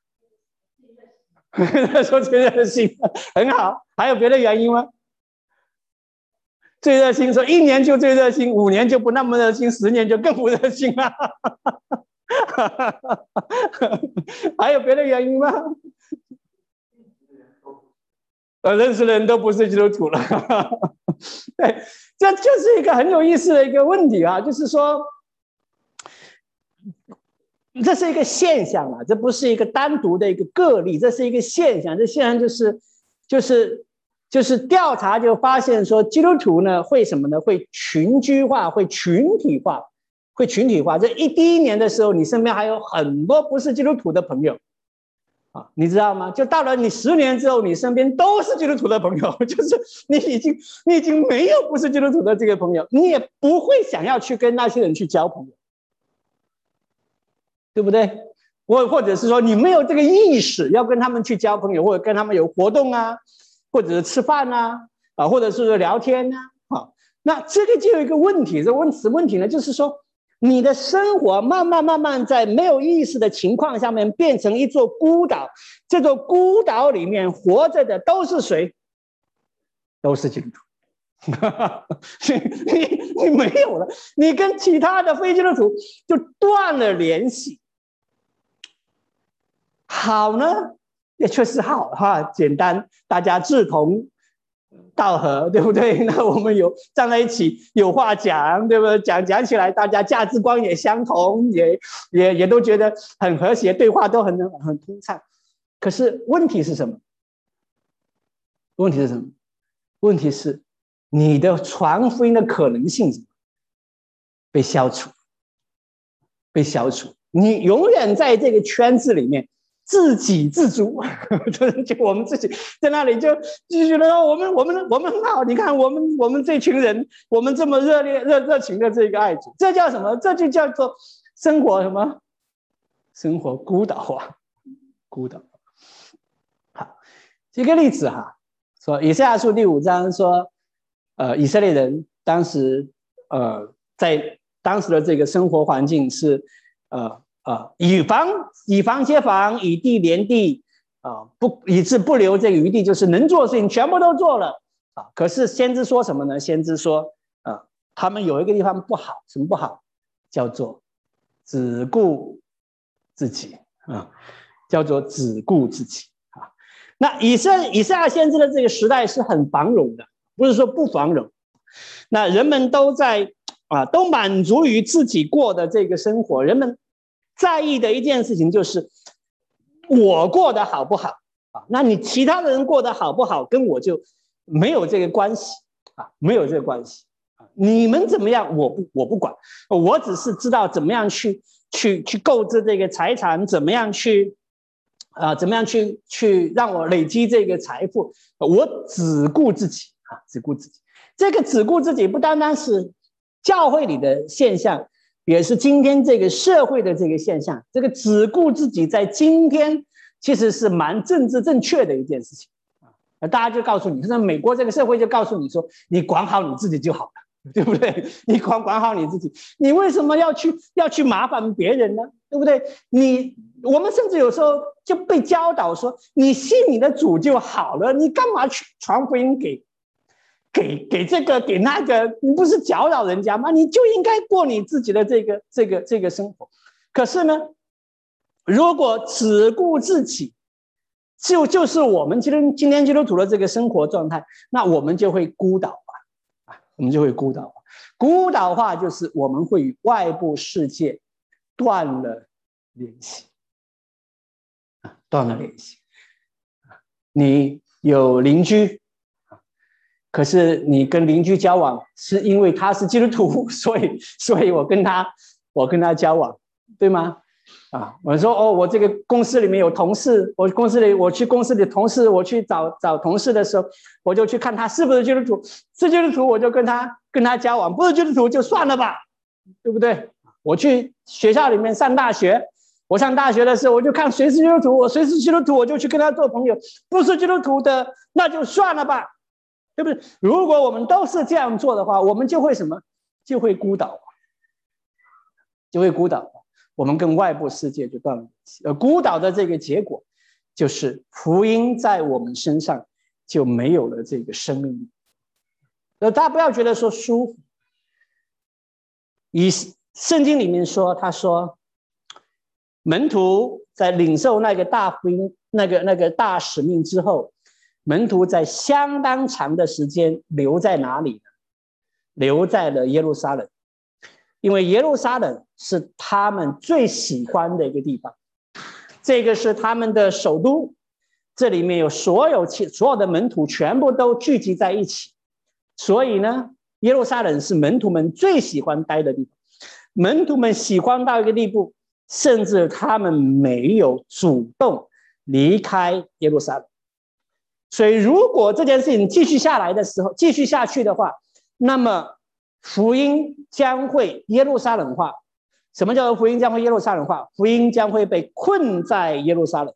说最热心，很好。还有别的原因吗？最热心，说1年就最热心，5年就不那么热心，10年就更不热心了。还有别的原因吗？认识的人都不是基督徒了。对，这就是一个很有意思的一个问题啊，就是说，这是一个现象啊，这不是一个单独的一个个例，这是一个现象。这现象就是调查就发现说，基督徒呢会什么呢？会群居化，会群体化，会群体化。这第一年的时候，你身边还有很多不是基督徒的朋友啊，你知道吗？就到了你10年之后，你身边都是基督徒的朋友，就是你已经没有不是基督徒的这个朋友，你也不会想要去跟那些人去交朋友。对不对？或者是说你没有这个意识要跟他们去交朋友，或者跟他们有活动啊，或者是吃饭啊，或者是聊天啊，那这个就有一个问题，这问题呢，就是说你的生活慢慢在没有意识的情况下面变成一座孤岛，这座孤岛里面活着的都是谁？都是基督徒。你没有了，你跟其他的非基督徒就断了联系。好呢，也确实好哈，简单，大家志同道合，对不对？那我们有站在一起，有话讲，对不对？讲起来，大家价值观也相同，也都觉得很和谐，对话都很通畅。可是问题是什么？问题是你的传福音的可能性被消除，你永远在这个圈子里面自给自足，就我们自己在那里就觉得我们很好。你看我们这群人，我们这么热情的这个爱主，这叫什么？这就叫做生活什么？生活孤岛化。好，举个例子哈，说以赛亚书第5章说，以色列人当时在当时的这个生活环境是以房接房，以地连地以致不留这个余地，就是能做的事情全部都做了可是先知说什么呢？先知说他们有一个地方不好，什么不好？叫做只顾自己叫做只顾自己那以赛亚先知的这个时代是很繁荣的，不是说不繁荣。那人们都都满足于自己过的这个生活，人们在意的一件事情就是我过得好不好那你其他的人过得好不好，跟我就没有这个关系没有这个关系你们怎么样，我不管，我只是知道怎么样去购置这个财产，怎么样去让我累积这个财富，我只顾自己只顾自己。这个只顾自己不单单是教会里的现象，也是今天这个社会的这个现象。这个只顾自己在今天其实是蛮政治正确的一件事情大家就告诉你，像美国这个社会就告诉你说，你管好你自己就好了，对不对？你管好你自己，你为什么要去麻烦别人呢？对不对？我们甚至有时候就被教导说，你信你的主就好了，你干嘛去传福音给这个给那个？你不是搅扰人家吗？你就应该过你自己的这个生活。可是呢，如果只顾自己，就是我们今天基督徒的这个生活状态，那我们就会孤岛我们就会孤岛化。孤岛化就是我们会与外部世界断了联系断了联系你有邻居可是你跟邻居交往是因为他是基督徒，所以我跟他交往，对吗？我说我这个公司里面有同事，我去公司里同事，我去找同事的时候，我就去看他是不是基督徒，是基督徒我就跟他交往，不是基督徒就算了吧，对不对？我去学校里面上大学，我上大学的时候我就看谁是基督徒，我谁是基督徒我就去跟他做朋友，不是基督徒的那就算了吧，对不对？如果我们都是这样做的话，我们就会什么？就会孤岛，我们跟外部世界就断了联系。而孤岛的这个结果，就是福音在我们身上就没有了这个生命力。大家不要觉得说舒服。以圣经里面说，他说门徒在领受那个大福音、那个大使命之后，门徒在相当长的时间留在哪里呢？留在了耶路撒冷。因为耶路撒冷是他们最喜欢的一个地方，这个是他们的首都，这里面有所有的门徒全部都聚集在一起，所以呢，耶路撒冷是门徒们最喜欢待的地方。门徒们喜欢到一个地步，甚至他们没有主动离开耶路撒冷。所以如果这件事情继续下去的话，那么福音将会耶路撒冷化。什么叫做福音将会耶路撒冷化？福音将会被困在耶路撒冷。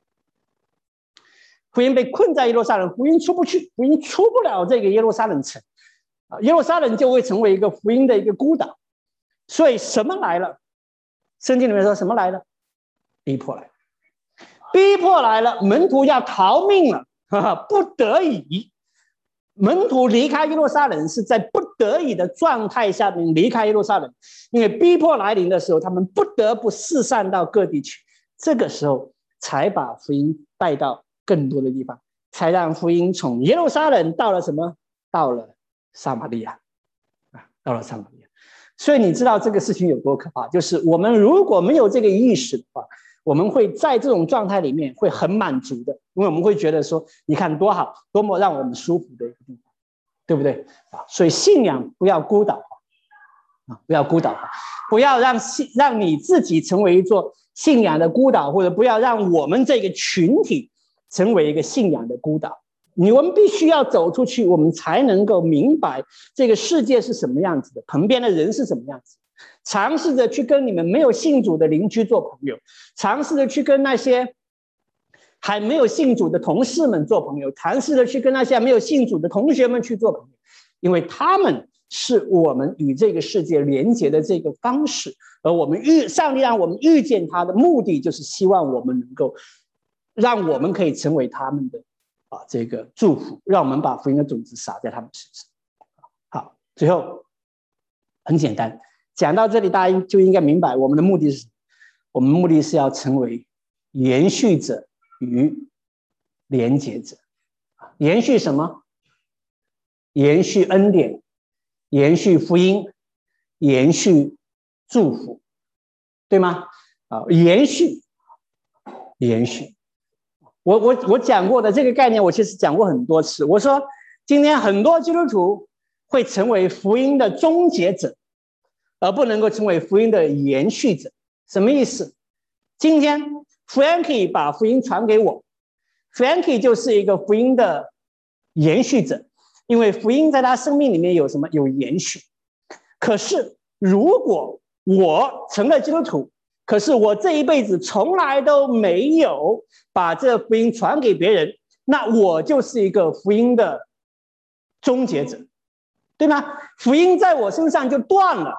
福音被困在耶路撒冷，福音出不去，福音出不了这个耶路撒冷城。耶路撒冷就会成为一个福音的一个孤岛。所以什么来了？圣经里面说什么来了？逼迫来了。逼迫来了，门徒要逃命了，不得已。门徒离开耶路撒冷是在不得已的状态下面离开耶路撒冷，因为逼迫来临的时候，他们不得不四散到各地去。这个时候才把福音带到更多的地方，才让福音从耶路撒冷到了什么？到了撒玛利亚，到了撒玛利亚。所以你知道这个事情有多可怕？就是我们如果没有这个意识的话，我们会在这种状态里面会很满足的，因为我们会觉得说，你看多好，多么让我们舒服的一个地方，对不对？所以信仰不要孤岛化，不要孤岛化，不要让你自己成为一座信仰的孤岛，或者不要让我们这个群体成为一个信仰的孤岛。我们必须要走出去，我们才能够明白这个世界是什么样子的，旁边的人是什么样子。尝试着去跟你们没有信主的邻居做朋友，尝试着去跟那些还没有信主的同事们做朋友，尝试着去跟那些没有信主的同学们去做朋友，因为他们是我们与这个世界连结的这个方式，而上帝让我们遇见他的目的，就是希望我们能够让我们可以成为他们的这个祝福，让我们把福音的种子撒在他们身上。好，最后很简单，讲到这里，大家就应该明白我们的目的是什么？我们的目的是要成为延续者与连结者。延续什么？延续恩典，延续福音，延续祝福，对吗？延续。我讲过的这个概念，我其实讲过很多次。我说，今天很多基督徒会成为福音的终结者，而不能够成为福音的延续者。什么意思？今天 Frankie 把福音传给我， Frankie 就是一个福音的延续者，因为福音在他生命里面有什么？有延续。可是如果我成了基督徒，可是我这一辈子从来都没有把这福音传给别人，那我就是一个福音的终结者，对吗？福音在我身上就断了，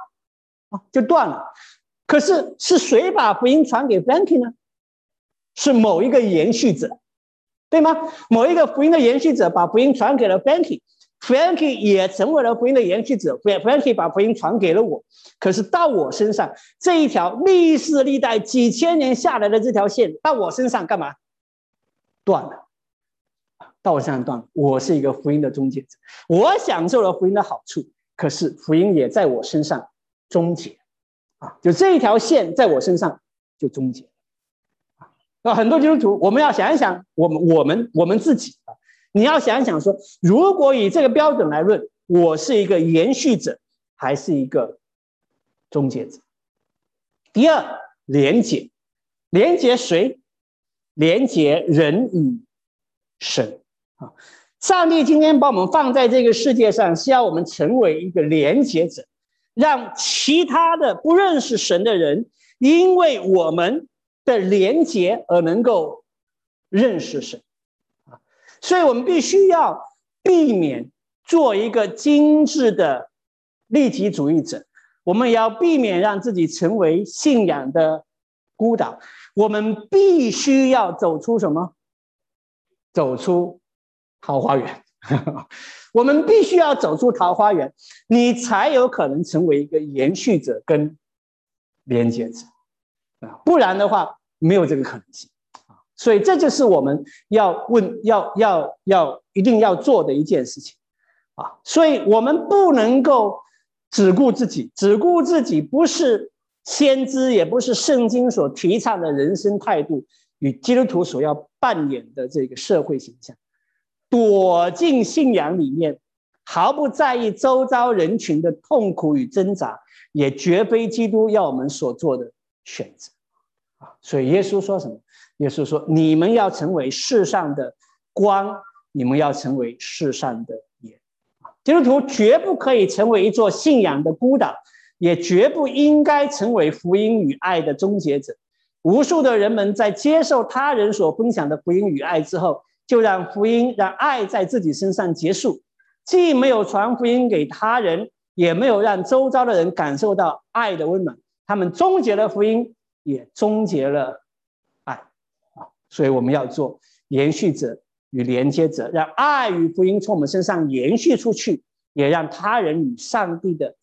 可是是谁把福音传给 Frankie 呢？是某一个延续者，对吗？某一个福音的延续者把福音传给了 Frankie，Frankie 也成为了福音的延续者 ，Frankie 把福音传给了我。可是到我身上，这一条历世历代几千年下来的这条线，到我身上干嘛？断了。到我身上断了。我是一个福音的终结者，我享受了福音的好处，可是福音也在我身上终结。就这一条线在我身上就终结了。很多基督徒，我们要想一想，我们自己你要想一想说，如果以这个标准来论，我是一个延续者还是一个终结者？第二，连结。连结谁？连结人与神。上帝今天把我们放在这个世界上，是要我们成为一个连结者，让其他的不认识神的人因为我们的连结而能够认识神。所以我们必须要避免做一个精致的利己主义者，我们也要避免让自己成为信仰的孤岛。我们必须要走出什么？走出桃花源。我们必须要走出桃花源，你才有可能成为一个延续者跟连结者，不然的话没有这个可能性。所以这就是我们要一定要做的一件事情。所以我们不能够只顾自己，不是先知，也不是圣经所提倡的人生态度与基督徒所要扮演的这个社会形象。躲进信仰里面，毫不在意周遭人群的痛苦与挣扎，也绝非基督要我们所做的选择。所以耶稣说什么？耶稣说，你们要成为世上的光，你们要成为世上的盐。基督徒绝不可以成为一座信仰的孤岛，也绝不应该成为福音与爱的终结者。无数的人们在接受他人所分享的福音与爱之后，就让福音让爱在自己身上结束，既没有传福音给他人，也没有让周遭的人感受到爱的温暖。他们终结了福音，也终结了爱。所以我们要做延续者与连接者，让爱与福音从我们身上延续出去，也让他人与上帝的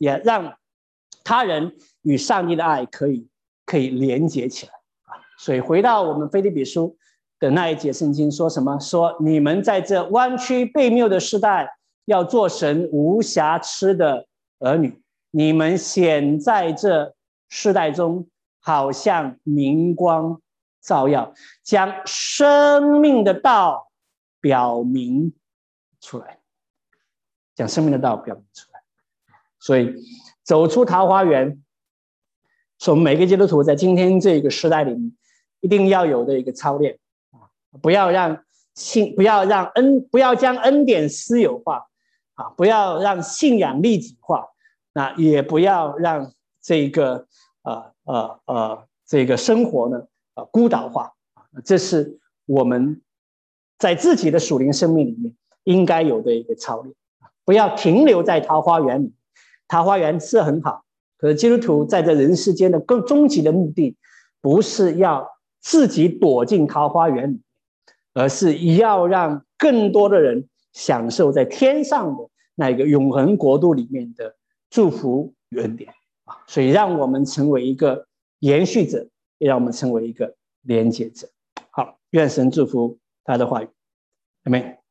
爱可以连接起来。所以回到我们腓立比书的那一节圣经说什么？说你们在这弯曲悖谬的时代，要做神无瑕疵的儿女。你们显在这世代中，好像明光照耀，将生命的道表明出来。所以走出桃花源，是我们每个基督徒在今天这个时代里面一定要有的一个操练。不要将恩典私有化，不要让信仰利己化，也不要让这个生活呢孤岛化。这是我们在自己的属灵生命里面应该有的一个操练。不要停留在桃花源里， 桃花源是很好，可是基督徒在这人世间的更终极的目的，不是要自己躲进桃花源里，而是要让更多的人享受在天上的那一个永恒国度里面的祝福与恩典啊！所以让我们成为一个延续者，也让我们成为一个连接者。好，愿神祝福他的话语，阿们。